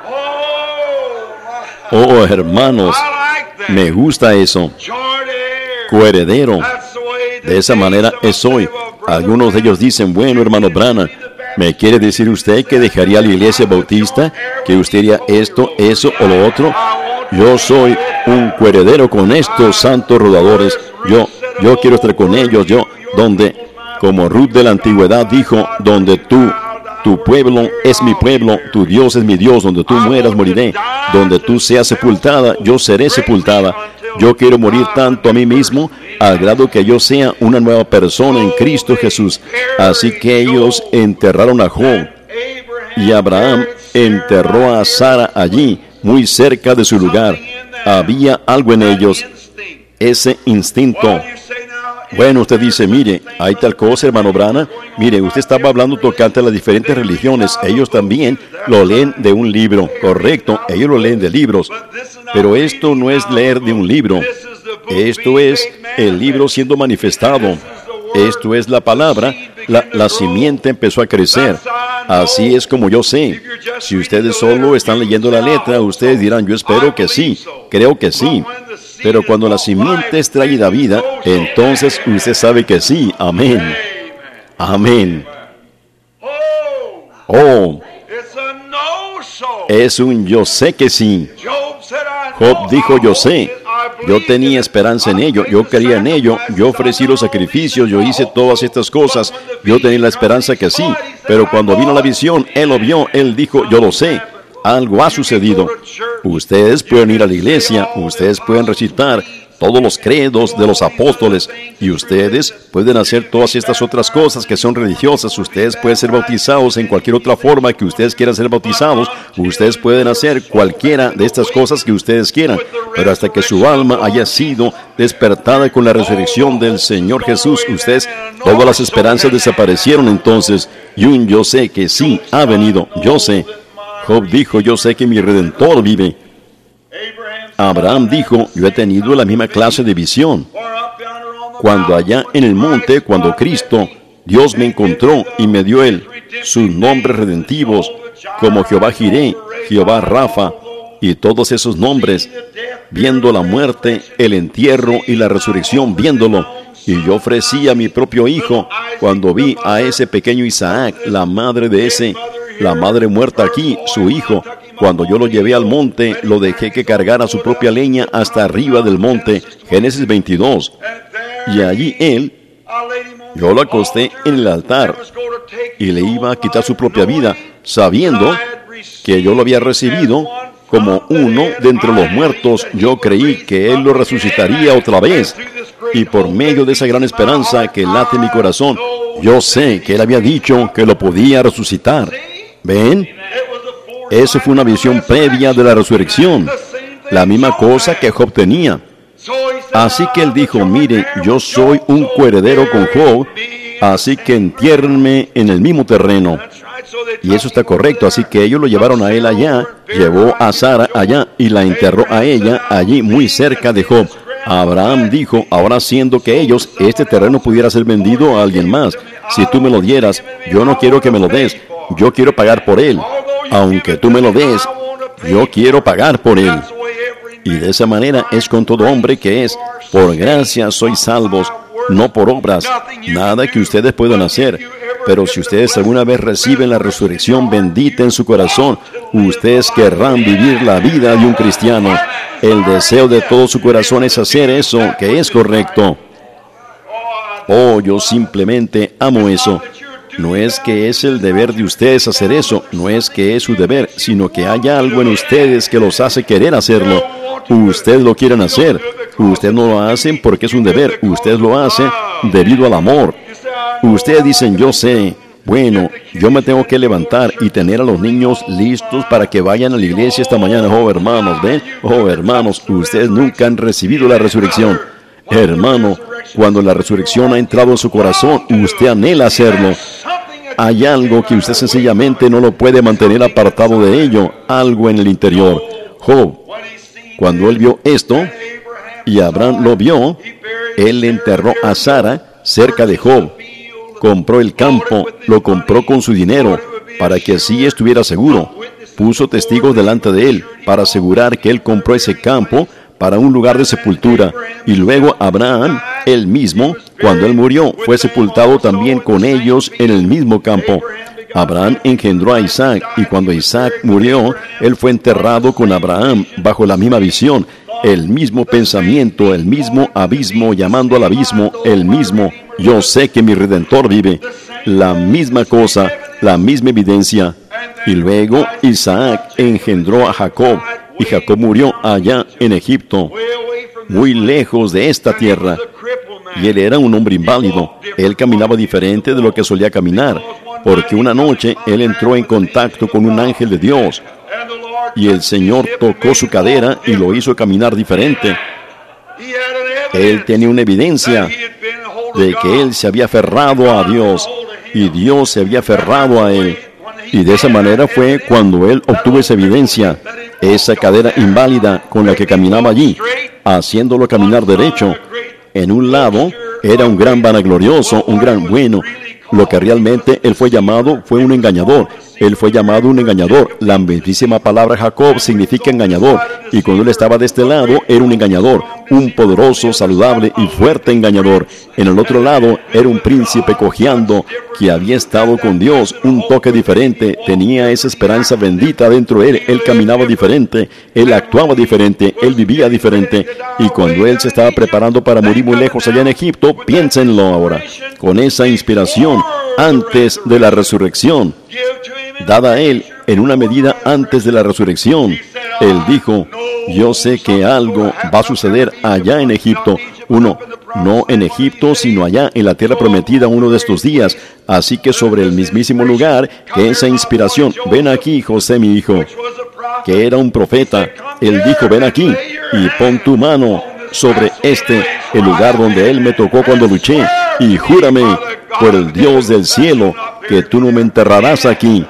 Oh, hermanos, me gusta eso. Coheredero. De esa manera es hoy. Algunos de ellos dicen, bueno, hermano Branham, ¿me quiere decir usted que dejaría la iglesia bautista? ¿Que usted haría esto, eso o lo otro? Yo soy un coheredero con estos santos rodadores. Yo quiero estar con ellos. Donde, como Ruth de la antigüedad dijo, donde tu pueblo es mi pueblo, tu Dios es mi Dios, donde tú mueras, moriré. Donde tú seas sepultada, yo seré sepultada. Yo quiero morir tanto a mí mismo, al grado que yo sea una nueva persona en Cristo Jesús. Así que ellos enterraron a Job, y Abraham enterró a Sara allí, muy cerca de su lugar. Había algo en ellos, ese instinto. Bueno, usted dice, mire, hay tal cosa, hermano Branham. Mire, usted estaba hablando tocante a las diferentes religiones. Ellos también lo leen de un libro, correcto. Ellos lo leen de libros. Pero esto no es leer de un libro. Esto es el libro siendo manifestado. Esto es la palabra. La simiente empezó a crecer. Así es como yo sé. Si ustedes solo están leyendo la letra, ustedes dirán, yo espero que sí, creo que sí. Pero cuando la simiente es traída a vida, entonces usted sabe que sí. Amén. Amén. Oh, es un yo sé que sí. Job dijo, yo sé. Yo tenía esperanza en ello, yo creía en ello, yo ofrecí los sacrificios, yo hice todas estas cosas, yo tenía la esperanza que sí. Pero cuando vino la visión, él lo vio, él dijo, yo lo sé. Algo ha sucedido. Ustedes pueden ir a la iglesia, ustedes pueden recitar todos los credos de los apóstoles. Y ustedes pueden hacer todas estas otras cosas que son religiosas. Ustedes pueden ser bautizados en cualquier otra forma que ustedes quieran ser bautizados. Ustedes pueden hacer cualquiera de estas cosas que ustedes quieran. Pero hasta que su alma haya sido despertada con la resurrección del Señor Jesús, ustedes, todas las esperanzas desaparecieron entonces. Y un yo sé que sí ha venido. Yo sé. Job dijo, yo sé que mi Redentor vive. Abraham dijo, yo he tenido la misma clase de visión. Cuando allá en el monte, cuando Cristo, Dios me encontró y me dio sus nombres redentivos, como Jehová Jireh, Jehová Rafa, y todos esos nombres, viendo la muerte, el entierro y la resurrección, viéndolo. Y yo ofrecí a mi propio hijo cuando vi a ese pequeño Isaac, la madre muerta aquí, su hijo. Cuando yo lo llevé al monte, lo dejé que cargara su propia leña hasta arriba del monte. Génesis 22. Y allí yo lo acosté en el altar y le iba a quitar su propia vida, sabiendo que yo lo había recibido como uno de entre los muertos. Yo creí que Él lo resucitaría otra vez. Y por medio de esa gran esperanza que late en mi corazón, yo sé que Él había dicho que lo podía resucitar. ¿Ven? Eso fue una visión previa de la resurrección. La misma cosa que Job tenía. Así que él dijo, mire, yo soy un coheredero con Job, así que entiérrenme en el mismo terreno. Y eso está correcto, así que ellos lo llevaron a él allá, llevó a Sara allá y la enterró a ella allí muy cerca de Job. Abraham dijo, ahora siendo que este terreno pudiera ser vendido a alguien más, si tú me lo dieras, yo no quiero que me lo des, yo quiero pagar por él. Aunque tú me lo des, yo quiero pagar por él. Y de esa manera es con todo hombre que es, por gracia sois salvos, no por obras, nada que ustedes puedan hacer. Pero si ustedes alguna vez reciben la resurrección bendita en su corazón, ustedes querrán vivir la vida de un cristiano. El deseo de todo su corazón es hacer eso que es correcto. Oh, yo simplemente amo eso. No es que es el deber de ustedes hacer eso, no es que es su deber, sino que hay algo en ustedes que los hace querer hacerlo. Ustedes lo quieren hacer. Ustedes no lo hacen porque es un deber. Ustedes lo hacen debido al amor. Ustedes dicen, yo sé, bueno, yo me tengo que levantar y tener a los niños listos para que vayan a la iglesia esta mañana. Oh, hermanos, ¿ven? Oh, hermanos, ustedes nunca han recibido la resurrección. Hermano, cuando la resurrección ha entrado en su corazón, usted anhela hacerlo. Hay algo que usted sencillamente no lo puede mantener apartado de ello, algo en el interior. Job, cuando él vio esto, y Abraham lo vio, él enterró a Sara cerca de Job. Compró el campo, lo compró con su dinero, para que así estuviera seguro. Puso testigos delante de él, para asegurar que él compró ese campo para un lugar de sepultura. Y luego Abraham, él mismo, cuando él murió, fue sepultado también con ellos en el mismo campo. Abraham engendró a Isaac, y cuando Isaac murió, él fue enterrado con Abraham, bajo la misma visión, el mismo pensamiento, el mismo abismo llamando al abismo, el mismo, yo sé que mi Redentor vive, la misma cosa, la misma evidencia. Y luego Isaac engendró a Jacob, y Jacob murió allá en Egipto, muy lejos de esta tierra. Y él era un hombre inválido. Él caminaba diferente de lo que solía caminar, porque una noche él entró en contacto con un ángel de Dios, y el Señor tocó su cadera y lo hizo caminar diferente. Él tenía una evidencia de que él se había aferrado a Dios, y Dios se había aferrado a él. Y de esa manera fue cuando él obtuvo esa evidencia, esa cadera inválida con la que caminaba allí, haciéndolo caminar derecho. En un lado era un gran vanaglorioso, un gran bueno. Lo que realmente él fue llamado fue un engañador. Él fue llamado un engañador. La mismísima palabra Jacob significa engañador. Y cuando él estaba de este lado, era un engañador. Un poderoso, saludable y fuerte engañador. En el otro lado, era un príncipe cojeando que había estado con Dios. Un toque diferente. Tenía esa esperanza bendita dentro de él. Él caminaba diferente. Él actuaba diferente. Él vivía diferente. Y cuando él se estaba preparando para morir muy lejos allá en Egipto, piénsenlo ahora. Con esa inspiración, antes de la resurrección, dada a él en una medida antes de la resurrección, Él dijo, yo sé que algo va a suceder allá en Egipto. No en Egipto, sino allá en la tierra prometida uno de estos días. Así que sobre el mismísimo lugar que esa inspiración, ven aquí, José, mi hijo, que era un profeta, él dijo, ven aquí y pon tu mano sobre el lugar donde él me tocó cuando luché, y júrame por el Dios del cielo que tú no me enterrarás aquí.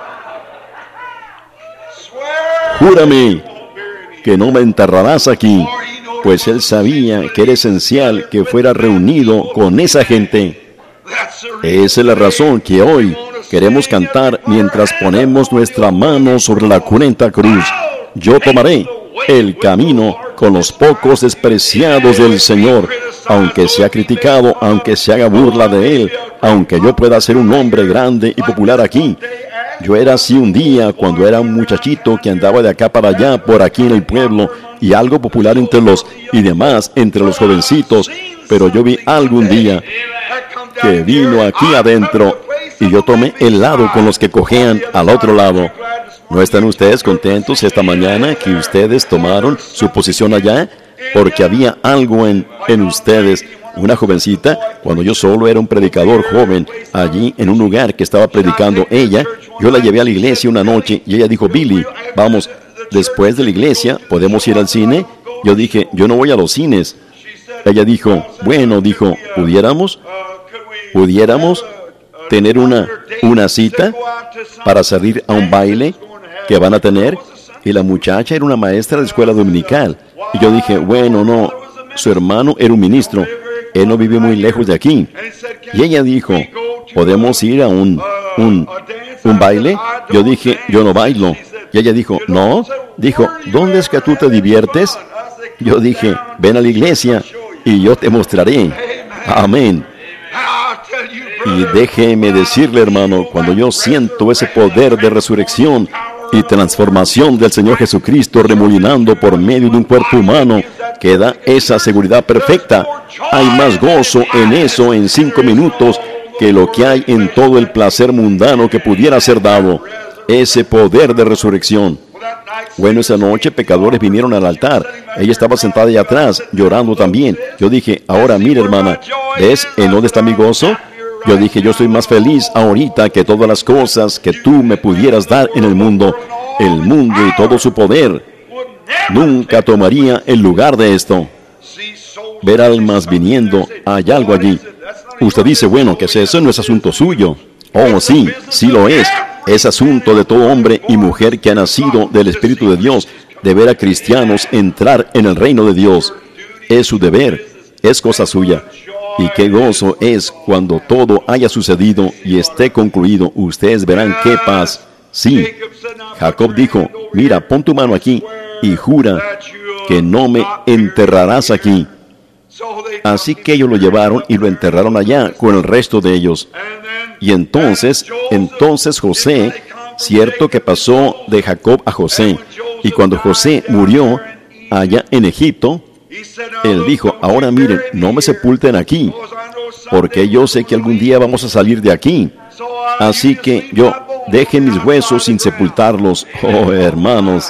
Júrame que no me enterrarás aquí, pues él sabía que era esencial que fuera reunido con esa gente. Esa es la razón que hoy queremos cantar mientras ponemos nuestra mano sobre la cruenta cruz. Yo tomaré el camino con los pocos despreciados del Señor, aunque sea criticado, aunque se haga burla de él, aunque yo pueda ser un hombre grande y popular aquí. Yo era así un día cuando era un muchachito que andaba de acá para allá, por aquí en el pueblo, y algo popular entre los jovencitos, pero yo vi algo un día que vino aquí adentro y yo tomé el lado con los que cojean al otro lado. ¿No están ustedes contentos esta mañana que ustedes tomaron su posición allá? Porque había algo en ustedes. Una jovencita, cuando yo solo era un predicador joven, allí en un lugar que estaba predicando ella, yo la llevé a la iglesia una noche y ella dijo, Billy, vamos, después de la iglesia, ¿podemos ir al cine? Yo dije, yo no voy a los cines. Ella dijo, bueno, ¿pudiéramos tener una cita para salir a un baile que van a tener? Y la muchacha era una maestra de escuela dominical. Y yo dije, bueno, no, su hermano era un ministro. Él no vive muy lejos de aquí. Y ella dijo, ¿podemos ir a un baile? Yo dije, yo no bailo. Y ella dijo, no. Dijo, ¿dónde es que tú te diviertes? Yo dije, ven a la iglesia y yo te mostraré. Amén. Y déjeme decirle, hermano, cuando yo siento ese poder de resurrección y transformación del Señor Jesucristo remolinando por medio de un cuerpo humano que da esa seguridad perfecta, hay más gozo en eso en 5 minutos que lo que hay en todo el placer mundano que pudiera ser dado. Ese poder de resurrección. Bueno, esa noche pecadores vinieron al altar. Ella estaba sentada allá atrás, llorando también. Yo dije, ahora mira, hermana, ¿ves en dónde está mi gozo? Yo dije, yo estoy más feliz ahorita que todas las cosas que tú me pudieras dar en el mundo. El mundo y todo su poder nunca tomaría el lugar de esto. Ver almas viniendo, hay algo allí. Usted dice, bueno, ¿qué es eso? No es asunto suyo. Oh, sí, sí lo es. Es asunto de todo hombre y mujer que ha nacido del Espíritu de Dios, de ver a cristianos entrar en el reino de Dios. Es su deber, es cosa suya. Y qué gozo es cuando todo haya sucedido y esté concluido. Ustedes verán qué paz. Sí, Jacob dijo, mira, pon tu mano aquí y jura que no me enterrarás aquí. Así que ellos lo llevaron y lo enterraron allá con el resto de ellos. Y entonces José, cierto que pasó de Jacob a José. Y cuando José murió allá en Egipto, él dijo, ahora miren, no me sepulten aquí, porque yo sé que algún día vamos a salir de aquí. Así que yo deje mis huesos sin sepultarlos. Oh, hermanos,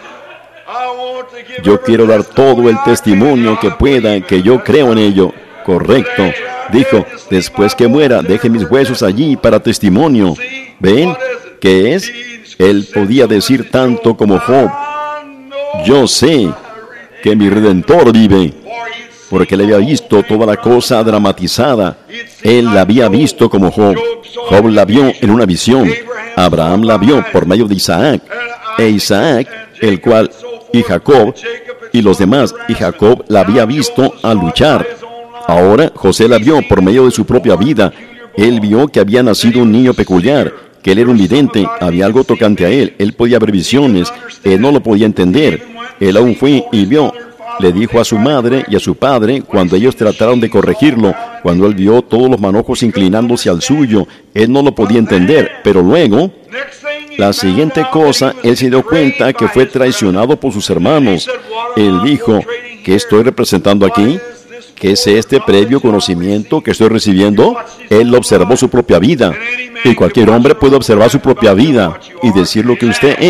yo quiero dar todo el testimonio que pueda, que yo creo en ello. Correcto. Dijo, después que muera, deje mis huesos allí para testimonio. ¿Ven? ¿Qué es? Él podía decir tanto como Job, yo sé que mi Redentor vive, porque él había visto toda la cosa dramatizada. Él la había visto como Job. Job la vio en una visión. Abraham la vio por medio de Isaac. E Isaac, el cual, y Jacob, y los demás, y Jacob la había visto al luchar. Ahora José la vio por medio de su propia vida. Él vio que había nacido un niño peculiar, que él era un vidente, había algo tocante a él, él podía ver visiones, él no lo podía entender. Él aún fue y vio, le dijo a su madre y a su padre, cuando ellos trataron de corregirlo, cuando él vio todos los manojos inclinándose al suyo, él no lo podía entender, pero luego, la siguiente cosa, él se dio cuenta que fue traicionado por sus hermanos. Él dijo, ¿qué estoy representando aquí? ¿Qué es este previo conocimiento que estoy recibiendo? Él observó su propia vida. Y cualquier hombre puede observar su propia vida y decir lo que usted es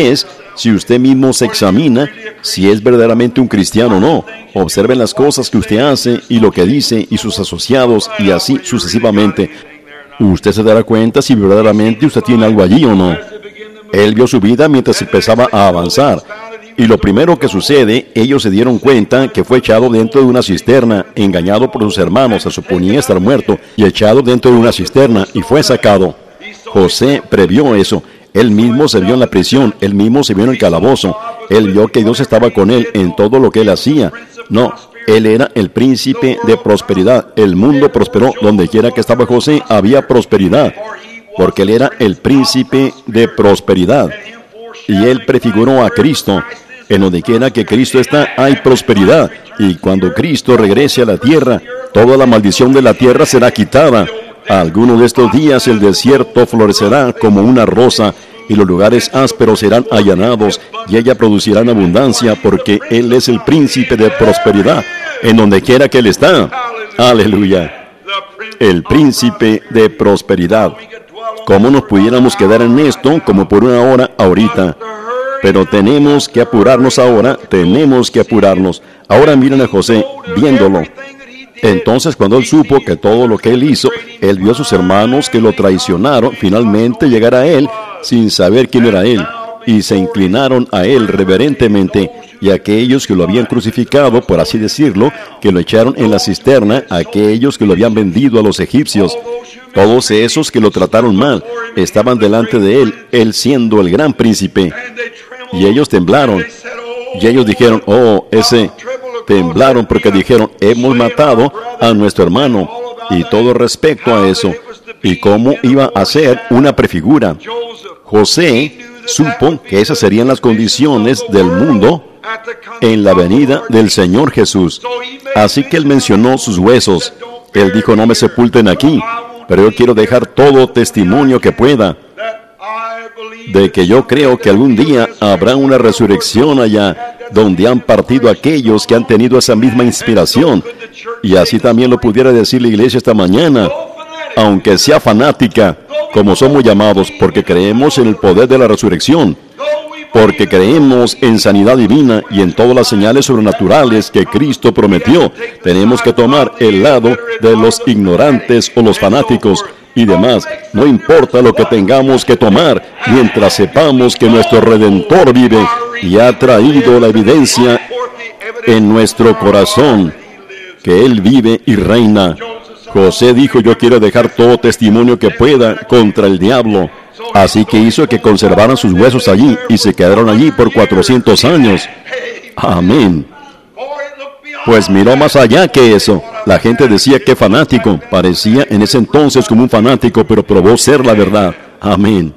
si usted mismo se examina si es verdaderamente un cristiano o no. Observen las cosas que usted hace y lo que dice y sus asociados y así sucesivamente. Usted se dará cuenta si verdaderamente usted tiene algo allí o no. Él vio su vida mientras empezaba a avanzar. Y lo primero que sucede, ellos se dieron cuenta que fue echado dentro de una cisterna, engañado por sus hermanos, se suponía estar muerto, y echado dentro de una cisterna, y fue sacado. José previó eso. Él mismo se vio en la prisión, él mismo se vio en el calabozo. Él vio que Dios estaba con él en todo lo que él hacía. No, él era el príncipe de prosperidad. El mundo prosperó. Donde quiera que estaba José, había prosperidad, porque él era el príncipe de prosperidad. Y él prefiguró a Cristo. En donde quiera que Cristo está, hay prosperidad. Y cuando Cristo regrese a la tierra, toda la maldición de la tierra será quitada. Algunos de estos días el desierto florecerá como una rosa, y los lugares ásperos serán allanados, y ella producirá en abundancia, porque Él es el príncipe de prosperidad, en donde quiera que Él está. Aleluya. El príncipe de prosperidad. ¿Cómo nos pudiéramos quedar en esto como por una hora ahorita? Pero tenemos que apurarnos ahora, tenemos que apurarnos. Ahora miren a José, viéndolo. Entonces, cuando él supo que todo lo que él hizo, él vio a sus hermanos que lo traicionaron, finalmente llegar a él sin saber quién era él, y se inclinaron a él reverentemente, y aquellos que lo habían crucificado, por así decirlo, que lo echaron en la cisterna, aquellos que lo habían vendido a los egipcios, todos esos que lo trataron mal, estaban delante de él siendo el gran príncipe, y ellos temblaron, y ellos dijeron, temblaron porque dijeron, hemos matado a nuestro hermano, y todo respecto a eso, y cómo iba a ser una prefigura. José supo que esas serían las condiciones del mundo en la venida del Señor Jesús. Así que él mencionó sus huesos. Él dijo, no me sepulten aquí, pero yo quiero dejar todo testimonio que pueda de que yo creo que algún día habrá una resurrección allá, donde han partido aquellos que han tenido esa misma inspiración. Y así también lo pudiera decir la iglesia esta mañana, aunque sea fanática, como somos llamados, porque creemos en el poder de la resurrección, porque creemos en sanidad divina y en todas las señales sobrenaturales que Cristo prometió. Tenemos que tomar el lado de los ignorantes o los fanáticos y demás. No importa lo que tengamos que tomar, mientras sepamos que nuestro Redentor vive y ha traído la evidencia en nuestro corazón, que Él vive y reina. José dijo, yo quiero dejar todo testimonio que pueda contra el diablo. Así que hizo que conservaran sus huesos allí, y se quedaron allí por 400 años. Amén. Pues miró más allá que eso. La gente decía que fanático. Parecía en ese entonces como un fanático, pero probó ser la verdad. Amén.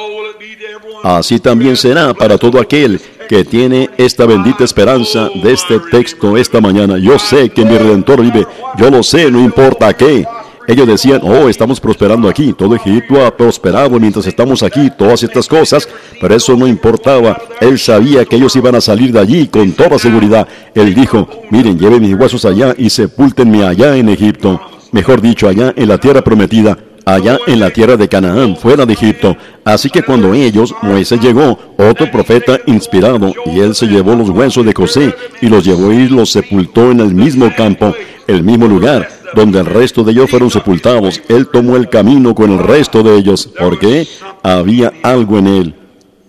Así también será para todo aquel que tiene esta bendita esperanza de este texto esta mañana. Yo sé que mi Redentor vive. Yo lo sé, no importa qué. Ellos decían, estamos prosperando aquí. Todo Egipto ha prosperado mientras estamos aquí, todas estas cosas. Pero eso no importaba. Él sabía que ellos iban a salir de allí con toda seguridad. Él dijo, miren, lleven mis huesos allá y sepúltenme allá en Egipto. Mejor dicho, allá en la tierra prometida. Allá en la tierra de Canaán, fuera de Egipto. Así que cuando Moisés llegó, otro profeta inspirado, y él se llevó los huesos de José, y los llevó y los sepultó en el mismo campo, el mismo lugar, donde el resto de ellos fueron sepultados. Él tomó el camino con el resto de ellos, porque había algo en él.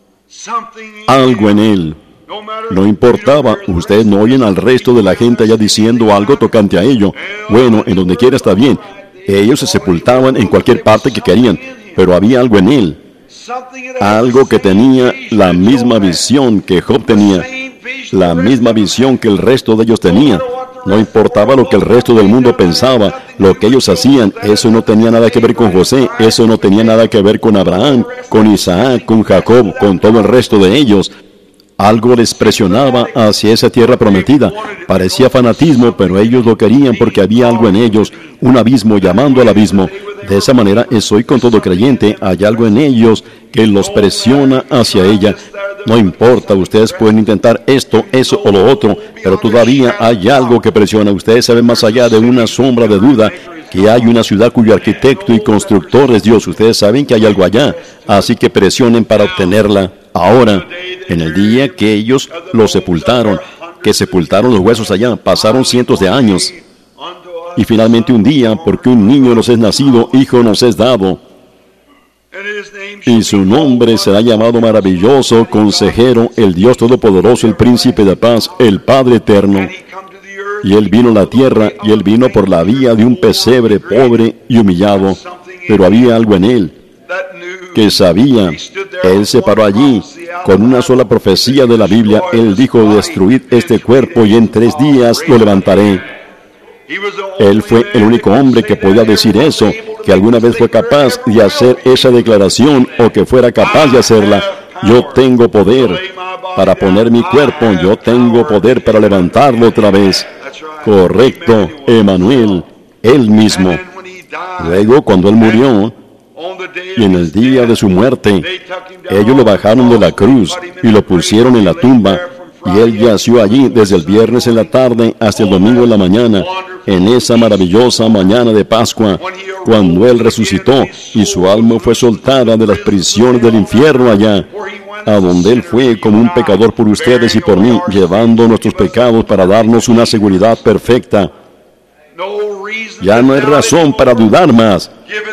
Algo en él. No importaba, ustedes no oyen al resto de la gente allá diciendo algo tocante a ello. Bueno, en donde quiera está bien. Ellos se sepultaban en cualquier parte que querían, pero había algo en él. Algo que tenía la misma visión que Job tenía, la misma visión que el resto de ellos tenía. No importaba lo que el resto del mundo pensaba, lo que ellos hacían, eso no tenía nada que ver con José, eso no tenía nada que ver con Abraham, con Isaac, con Jacob, con todo el resto de ellos. Algo les presionaba hacia esa tierra prometida. Parecía fanatismo, pero ellos lo querían porque había algo en ellos, un abismo llamando al abismo. De esa manera es hoy con todo creyente. Hay algo en ellos que los presiona hacia ella. No importa, ustedes pueden intentar esto, eso o lo otro, pero todavía hay algo que presiona. Ustedes saben más allá de una sombra de duda que hay una ciudad cuyo arquitecto y constructor es Dios. Ustedes saben que hay algo allá, así que presionen para obtenerla. Ahora, en el día que ellos lo sepultaron, que sepultaron los huesos allá, pasaron cientos de años. Y finalmente un día, porque un niño nos es nacido, hijo nos es dado. Y su nombre será llamado Maravilloso, Consejero, el Dios Todopoderoso, el Príncipe de Paz, el Padre Eterno. Y Él vino a la tierra, y Él vino por la vía de un pesebre pobre y humillado. Pero había algo en Él que sabía. Él se paró allí con una sola profecía de la Biblia. Él dijo: destruid este cuerpo y en 3 días lo levantaré. Él fue el único hombre que podía decir eso, que alguna vez fue capaz de hacer esa declaración o que fuera capaz de hacerla. Yo tengo poder para poner mi cuerpo, yo tengo poder para levantarlo otra vez. Correcto, Emmanuel, Él mismo. Luego, cuando Él murió, y en el día de su muerte, ellos lo bajaron de la cruz y lo pusieron en la tumba. Y Él yació allí desde el viernes en la tarde hasta el domingo en la mañana, en esa maravillosa mañana de Pascua, cuando Él resucitó y su alma fue soltada de las prisiones del infierno allá, a donde Él fue como un pecador por ustedes y por mí, llevando nuestros pecados para darnos una seguridad perfecta. Ya no hay razón para dudar más.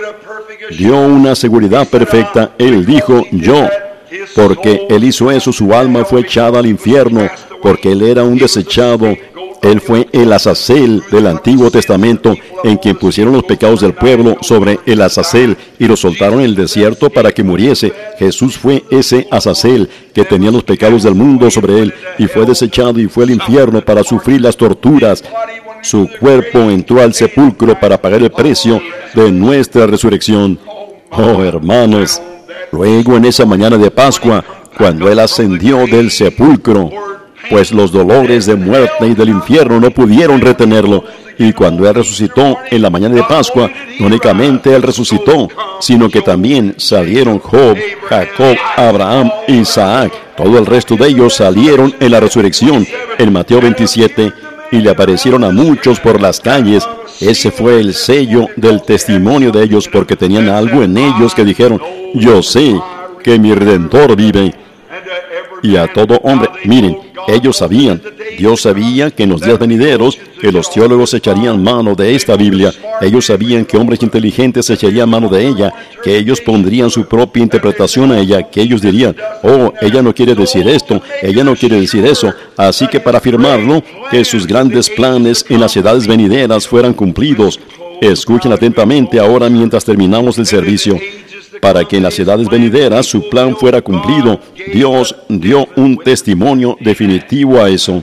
Dio una seguridad perfecta. Él dijo: yo. Porque Él hizo eso, su alma fue echada al infierno, porque Él era un desechado. Él fue el Azazel del Antiguo Testamento, en quien pusieron los pecados del pueblo sobre el Azazel y lo soltaron en el desierto para que muriese. Jesús fue ese Azazel que tenía los pecados del mundo sobre Él y fue desechado y fue al infierno para sufrir las torturas. Su cuerpo entró al sepulcro para pagar el precio de nuestra resurrección. Oh, hermanos, luego en esa mañana de Pascua, cuando Él ascendió del sepulcro, pues los dolores de muerte y del infierno no pudieron retenerlo. Y cuando Él resucitó en la mañana de Pascua, no únicamente Él resucitó, sino que también salieron Job, Jacob, Abraham, Isaac. Todo el resto de ellos salieron en la resurrección, en Mateo 27, y le aparecieron a muchos por las calles. Ese fue el sello del testimonio de ellos, porque tenían algo en ellos que dijeron: yo sé que mi Redentor vive. Y a todo hombre, miren, ellos sabían, Dios sabía que en los días venideros, que los teólogos echarían mano de esta Biblia. Ellos sabían que hombres inteligentes echarían mano de ella, que ellos pondrían su propia interpretación a ella, que ellos dirían: oh, ella no quiere decir esto, ella no quiere decir eso. Así que para afirmarlo, que sus grandes planes en las edades venideras fueran cumplidos. Escuchen atentamente ahora mientras terminamos el servicio. Para que en las edades venideras su plan fuera cumplido, Dios dio un testimonio definitivo a eso.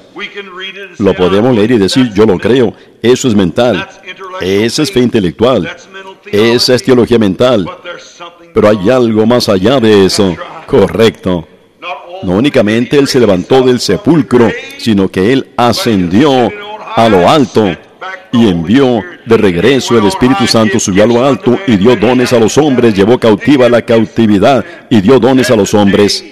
Lo podemos leer y decir: yo lo creo. Eso es mental. Esa es fe intelectual. Esa es teología mental. Pero hay algo más allá de eso. Correcto. No únicamente Él se levantó del sepulcro, sino que Él ascendió a lo alto y envió de regreso el Espíritu Santo, subió a lo alto y dio dones a los hombres, llevó cautiva la cautividad y dio dones a los hombres.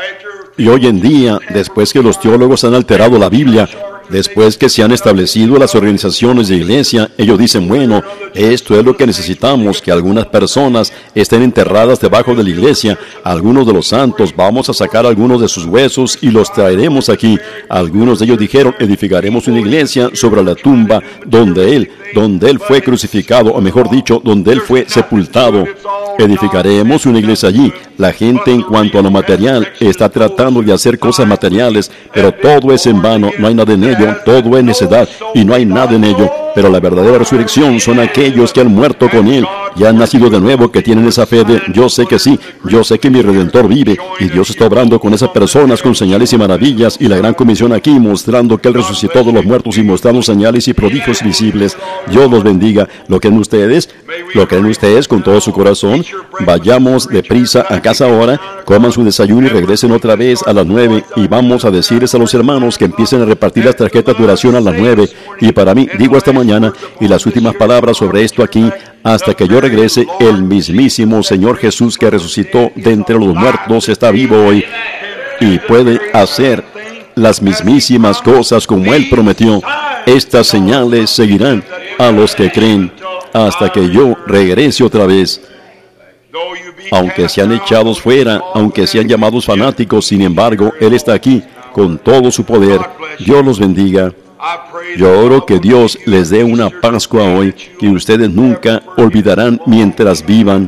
Y hoy en día, después que los teólogos han alterado la Biblia, después que se han establecido las organizaciones de iglesia, ellos dicen: bueno, esto es lo que necesitamos, que algunas personas estén enterradas debajo de la iglesia, algunos de los santos, vamos a sacar algunos de sus huesos y los traeremos aquí. Algunos de ellos dijeron: edificaremos una iglesia sobre la tumba donde Él fue crucificado, o mejor dicho, donde Él fue sepultado. Edificaremos una iglesia allí. La gente, en cuanto a lo material, está tratando de hacer cosas materiales, pero todo es en vano, no hay nada en ello, todo es necedad y no hay nada en ello. Pero la verdadera resurrección son aquellos que han muerto con Él y han nacido de nuevo, que tienen esa fe de: yo sé que sí, yo sé que mi Redentor vive, y Dios está obrando con esas personas con señales y maravillas, y la gran comisión aquí mostrando que Él resucitó de los muertos y mostrando señales y prodigios visibles. Dios los bendiga. ¿Lo creen ustedes? ¿Lo creen ustedes con todo su corazón? Vayamos deprisa a casa ahora, coman su desayuno y regresen otra vez a las 9, y vamos a decirles a los hermanos que empiecen a repartir las tarjetas de oración a las 9. Y para mí, digo hasta mañana, y las últimas palabras sobre esto aquí, hasta que yo regrese. El mismísimo Señor Jesús, que resucitó de entre los muertos, está vivo hoy y puede hacer las mismísimas cosas como Él prometió. Estas señales seguirán a los que creen. hasta que yo regrese otra vez. Aunque sean echados fuera, aunque sean llamados fanáticos, sin embargo, Él está aquí con todo su poder. Dios los bendiga. Yo oro que Dios les dé una Pascua hoy que ustedes nunca olvidarán mientras vivan.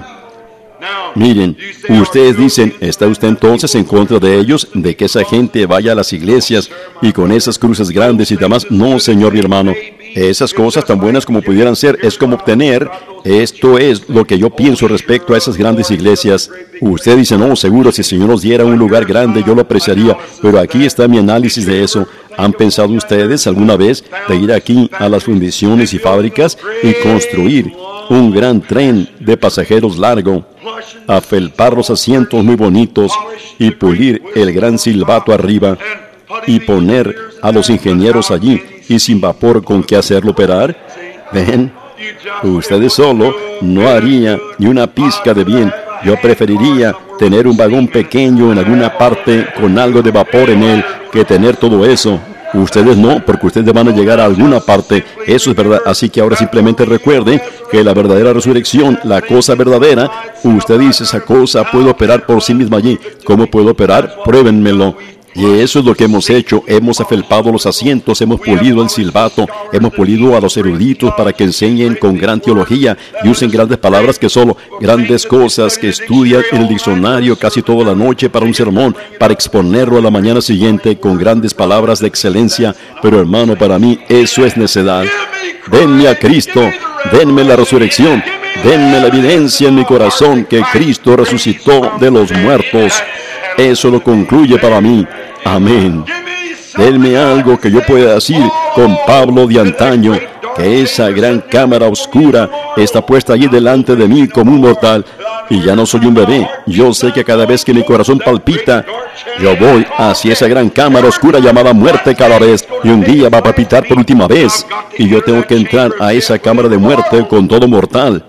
Miren, ustedes dicen, ¿está usted entonces en contra de ellos? ¿De que esa gente vaya a las iglesias y con esas cruces grandes y demás? No, señor mi hermano. Esas cosas tan buenas como pudieran ser, es como obtener. Esto es lo que yo pienso respecto a esas grandes iglesias. Usted dice, no, seguro, si el Señor nos diera un lugar grande, yo lo apreciaría. Pero aquí está mi análisis de eso. ¿Han pensado ustedes alguna vez de ir aquí a las fundiciones y fábricas y construir un gran tren de pasajeros largo, afelpar los asientos muy bonitos y pulir el gran silbato arriba y poner a los ingenieros allí y sin vapor con qué hacerlo operar? ¿Ven? Ustedes solo no haría ni una pizca de bien. Yo preferiría tener un vagón pequeño en alguna parte con algo de vapor en él que tener todo eso. Ustedes no, porque ustedes van a llegar a alguna parte. Eso es verdad. Así que ahora simplemente recuerden que la verdadera resurrección, la cosa verdadera, usted dice, esa cosa puede operar por sí misma allí. ¿Cómo puedo operar? Pruébenmelo. Y eso es lo que hemos hecho. Hemos afelpado los asientos, hemos pulido el silbato, hemos pulido a los eruditos para que enseñen con gran teología y usen grandes palabras que solo grandes cosas que estudian en el diccionario casi toda la noche para un sermón, para exponerlo a la mañana siguiente con grandes palabras de excelencia. Pero hermano, para mí eso es necedad. Denme a Cristo, denme la resurrección, denme la evidencia en mi corazón que Cristo resucitó de los muertos. Eso lo concluye para mí. Amén. Denme algo que yo pueda decir con Pablo de antaño, que esa gran cámara oscura está puesta allí delante de mí como un mortal, y ya no soy un bebé. Yo sé que cada vez que mi corazón palpita, yo voy hacia esa gran cámara oscura llamada muerte cada vez, y un día va a palpitar por última vez, y yo tengo que entrar a esa cámara de muerte con todo mortal.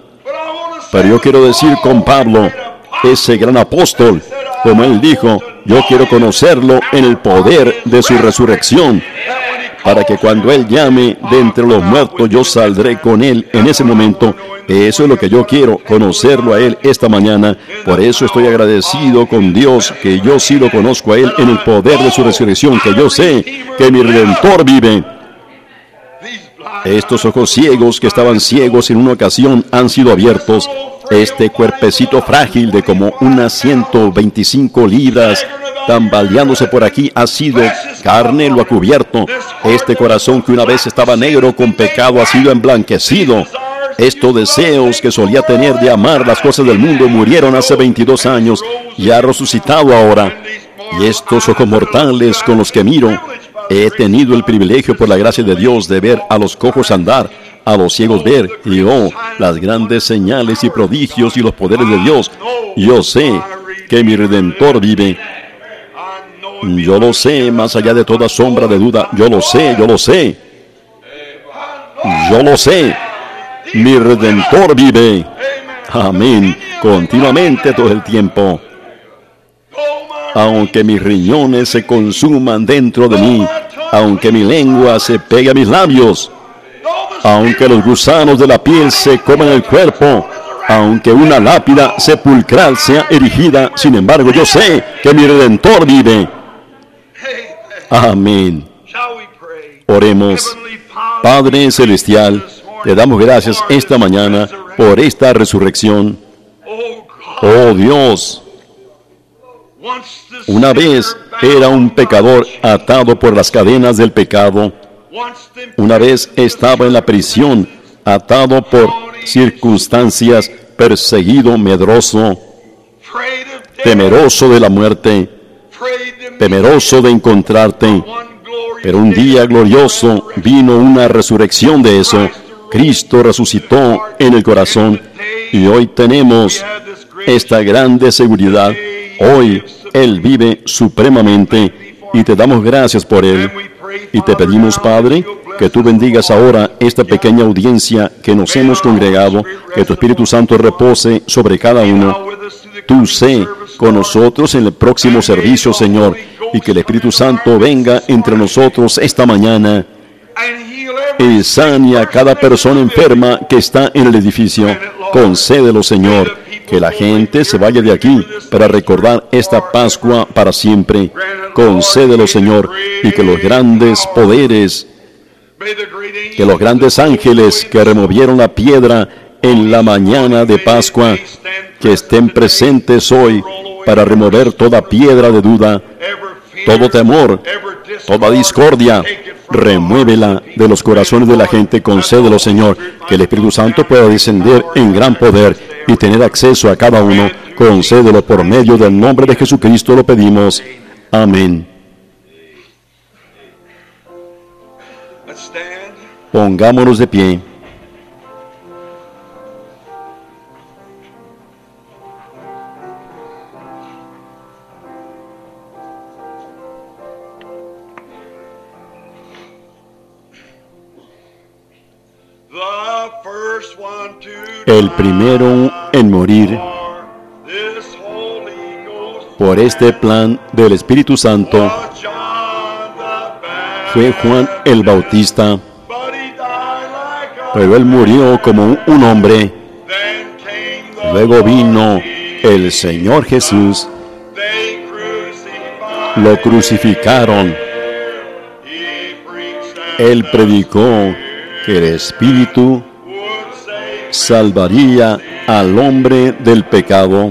Pero yo quiero decir con Pablo, ese gran apóstol, como él dijo, yo quiero conocerlo en el poder de su resurrección, para que cuando él llame de entre los muertos, yo saldré con él en ese momento. Eso es lo que yo quiero, conocerlo a él esta mañana. Por eso estoy agradecido con Dios, que yo sí lo conozco a él en el poder de su resurrección, que yo sé que mi Redentor vive. Estos ojos ciegos que estaban ciegos en una ocasión han sido abiertos. Este cuerpecito frágil de como unas 125 libras, tambaleándose por aquí, ha sido carne, lo ha cubierto. Este corazón que una vez estaba negro con pecado ha sido emblanquecido. Estos deseos que solía tener de amar las cosas del mundo murieron hace 22 años y ha resucitado ahora. Y estos ojos mortales con los que miro, he tenido el privilegio por la gracia de Dios de ver a los cojos andar, a los ciegos ver, y las grandes señales y prodigios y los poderes de Dios. Yo sé que mi Redentor vive. Yo lo sé, más allá de toda sombra de duda. Yo lo sé, yo lo sé. Yo lo sé. Mi Redentor vive. Amén. Continuamente todo el tiempo. Aunque mis riñones se consuman dentro de mí, aunque mi lengua se pegue a mis labios, aunque los gusanos de la piel se coman el cuerpo, aunque una lápida sepulcral sea erigida, sin embargo yo sé que mi Redentor vive. Amén. Oremos. Padre Celestial, te damos gracias esta mañana por esta resurrección. Oh Dios, una vez era un pecador atado por las cadenas del pecado. Una vez estaba en la prisión, atado por circunstancias, perseguido, medroso, temeroso de la muerte, temeroso de encontrarte. Pero un día glorioso vino una resurrección de eso. Cristo resucitó en el corazón y hoy tenemos esta grande seguridad. Hoy Él vive supremamente y te damos gracias por Él. Y te pedimos, Padre, que tú bendigas ahora esta pequeña audiencia que nos hemos congregado, que tu Espíritu Santo repose sobre cada uno. Tú sé con nosotros en el próximo servicio, Señor, y que el Espíritu Santo venga entre nosotros esta mañana y sane a cada persona enferma que está en el edificio. Concédelo, Señor, que la gente se vaya de aquí para recordar esta Pascua para siempre. Concédelo, Señor, y que los grandes poderes, que los grandes ángeles que removieron la piedra en la mañana de Pascua, que estén presentes hoy para remover toda piedra de duda, todo temor, toda discordia. Remuévela de los corazones de la gente. Concédelo, Señor, que el Espíritu Santo pueda descender en gran poder y tener acceso a cada uno. Concédelo por medio del nombre de Jesucristo, lo pedimos. Amén. Pongámonos de pie. El primero en morir por este plan del Espíritu Santo fue Juan el Bautista, pero él murió como un hombre. Luego vino el Señor Jesús, lo crucificaron. Él predicó que el Espíritu salvaría al hombre del pecado.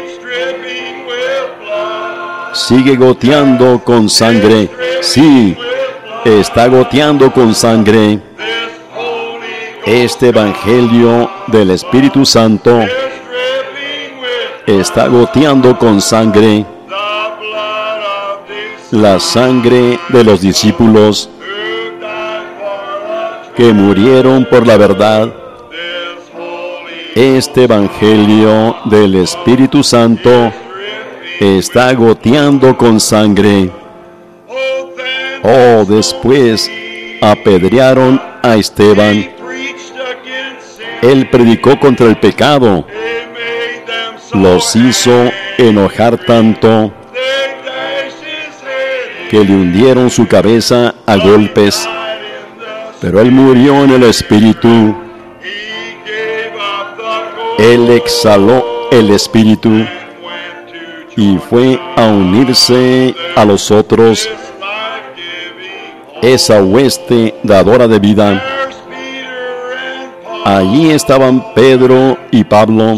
Sigue goteando con sangre. Sí, está goteando con sangre. Este Evangelio del Espíritu Santo está goteando con sangre. La sangre de los discípulos que murieron por la verdad. Este Evangelio del Espíritu Santo está goteando con sangre. Oh, después apedrearon a Esteban. Él predicó contra el pecado. Los hizo enojar tanto que le hundieron su cabeza a golpes. Pero él murió en el Espíritu. Él exhaló el Espíritu y fue a unirse a los otros, esa hueste dadora de vida. Allí estaban Pedro y Pablo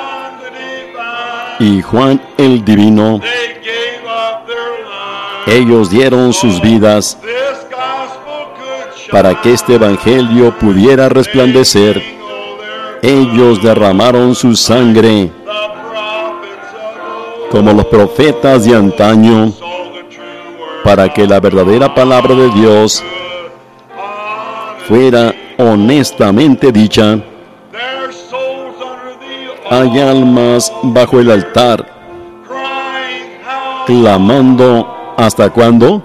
y Juan el Divino. Ellos dieron sus vidas para que este Evangelio pudiera resplandecer. Ellos derramaron su sangre como los profetas de antaño para que la verdadera palabra de Dios fuera honestamente dicha. Hay almas bajo el altar clamando, ¿hasta cuándo?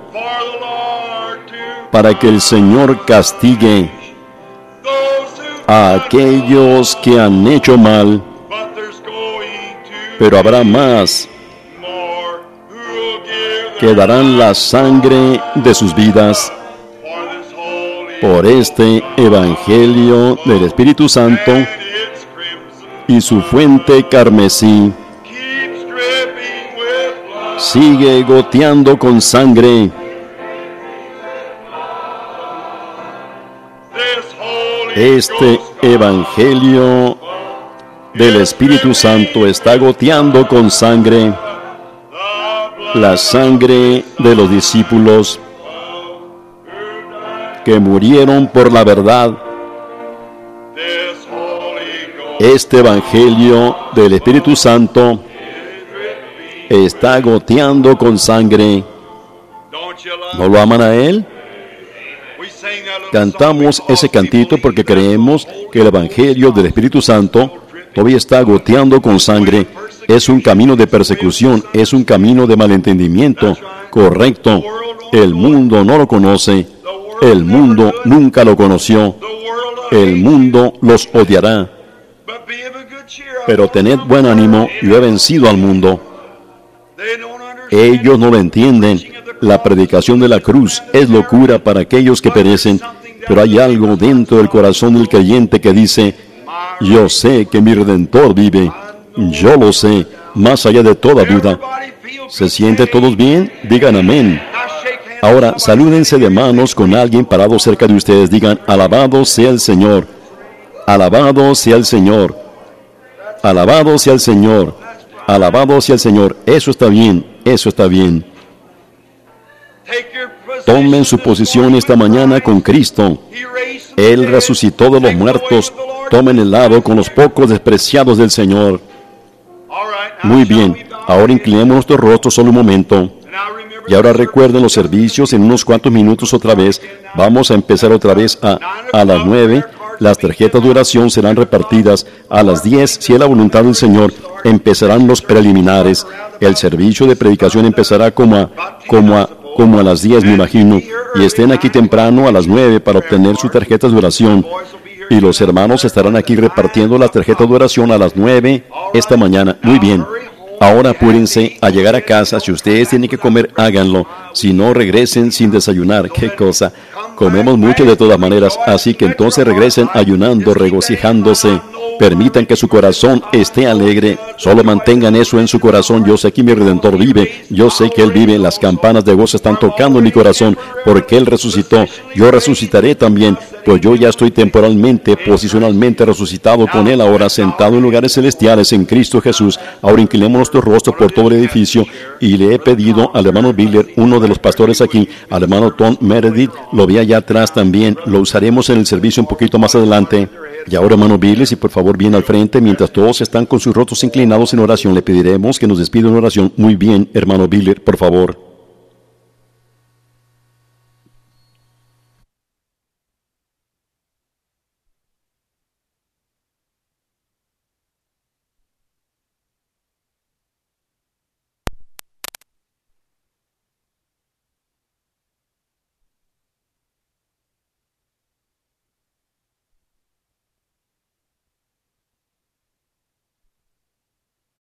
Para que el Señor castigue a aquellos que han hecho mal, pero habrá más que darán la sangre de sus vidas por este Evangelio del Espíritu Santo y su fuente carmesí sigue goteando con sangre. Este Evangelio del Espíritu Santo está goteando con sangre, la sangre de los discípulos que murieron por la verdad. Este Evangelio del Espíritu Santo está goteando con sangre. ¿No lo aman a Él? Cantamos ese cantito porque creemos que el Evangelio del Espíritu Santo todavía está goteando con sangre. Es un camino de persecución, es un camino de malentendimiento. Correcto. El mundo no lo conoce. El mundo nunca lo conoció. El mundo los odiará. Pero tened buen ánimo, yo he vencido al mundo. Ellos no lo entienden. La predicación de la cruz es locura para aquellos que perecen, pero hay algo dentro del corazón del creyente que dice: yo sé que mi Redentor vive. Yo lo sé, más allá de toda duda. ¿Se sienten todos bien? Digan amén. Ahora, salúdense de manos con alguien parado cerca de ustedes. Digan: alabado sea el Señor. Alabado sea el Señor. Alabado sea el Señor. Alabado sea el Señor. Eso está bien. Eso está bien. Tomen su posición esta mañana con Cristo. Él resucitó de los muertos. Tomen el lado con los pocos despreciados del Señor. Muy bien. Ahora inclinemos nuestros rostros solo un momento. Y ahora recuerden los servicios en unos cuantos minutos otra vez. Vamos a empezar otra vez a las 9. Las tarjetas de oración serán repartidas a las 10. Si es la voluntad del Señor, empezarán los preliminares. El servicio de predicación empezará como a las 10, me imagino. Y estén aquí temprano a las 9 para obtener sus tarjetas de oración. Y los hermanos estarán aquí repartiendo las tarjetas de oración a las 9 esta mañana. Muy bien. Ahora apúrense a llegar a casa. Si ustedes tienen que comer, háganlo. Si no, regresen sin desayunar. ¡Qué cosa! Comemos mucho de todas maneras, así que entonces regresen ayunando, regocijándose. Permitan que su corazón esté alegre. Solo mantengan eso en su corazón. Yo sé que mi Redentor vive. Yo sé que Él vive. Las campanas de gozo están tocando en mi corazón porque Él resucitó. Yo resucitaré también, pues yo ya estoy temporalmente, posicionalmente resucitado con Él ahora, sentado en lugares celestiales en Cristo Jesús. Ahora inclinemos nuestro rostro por todo el edificio y le he pedido al hermano Biller, uno de los pastores aquí, al hermano Tom Meredith, lo vi allá atrás también. Lo usaremos en el servicio un poquito más adelante. Y ahora, hermano Biller, si por favor viene al frente, mientras todos están con sus rostros inclinados en oración, le pediremos que nos despida en oración. Muy bien, hermano Biller, por favor.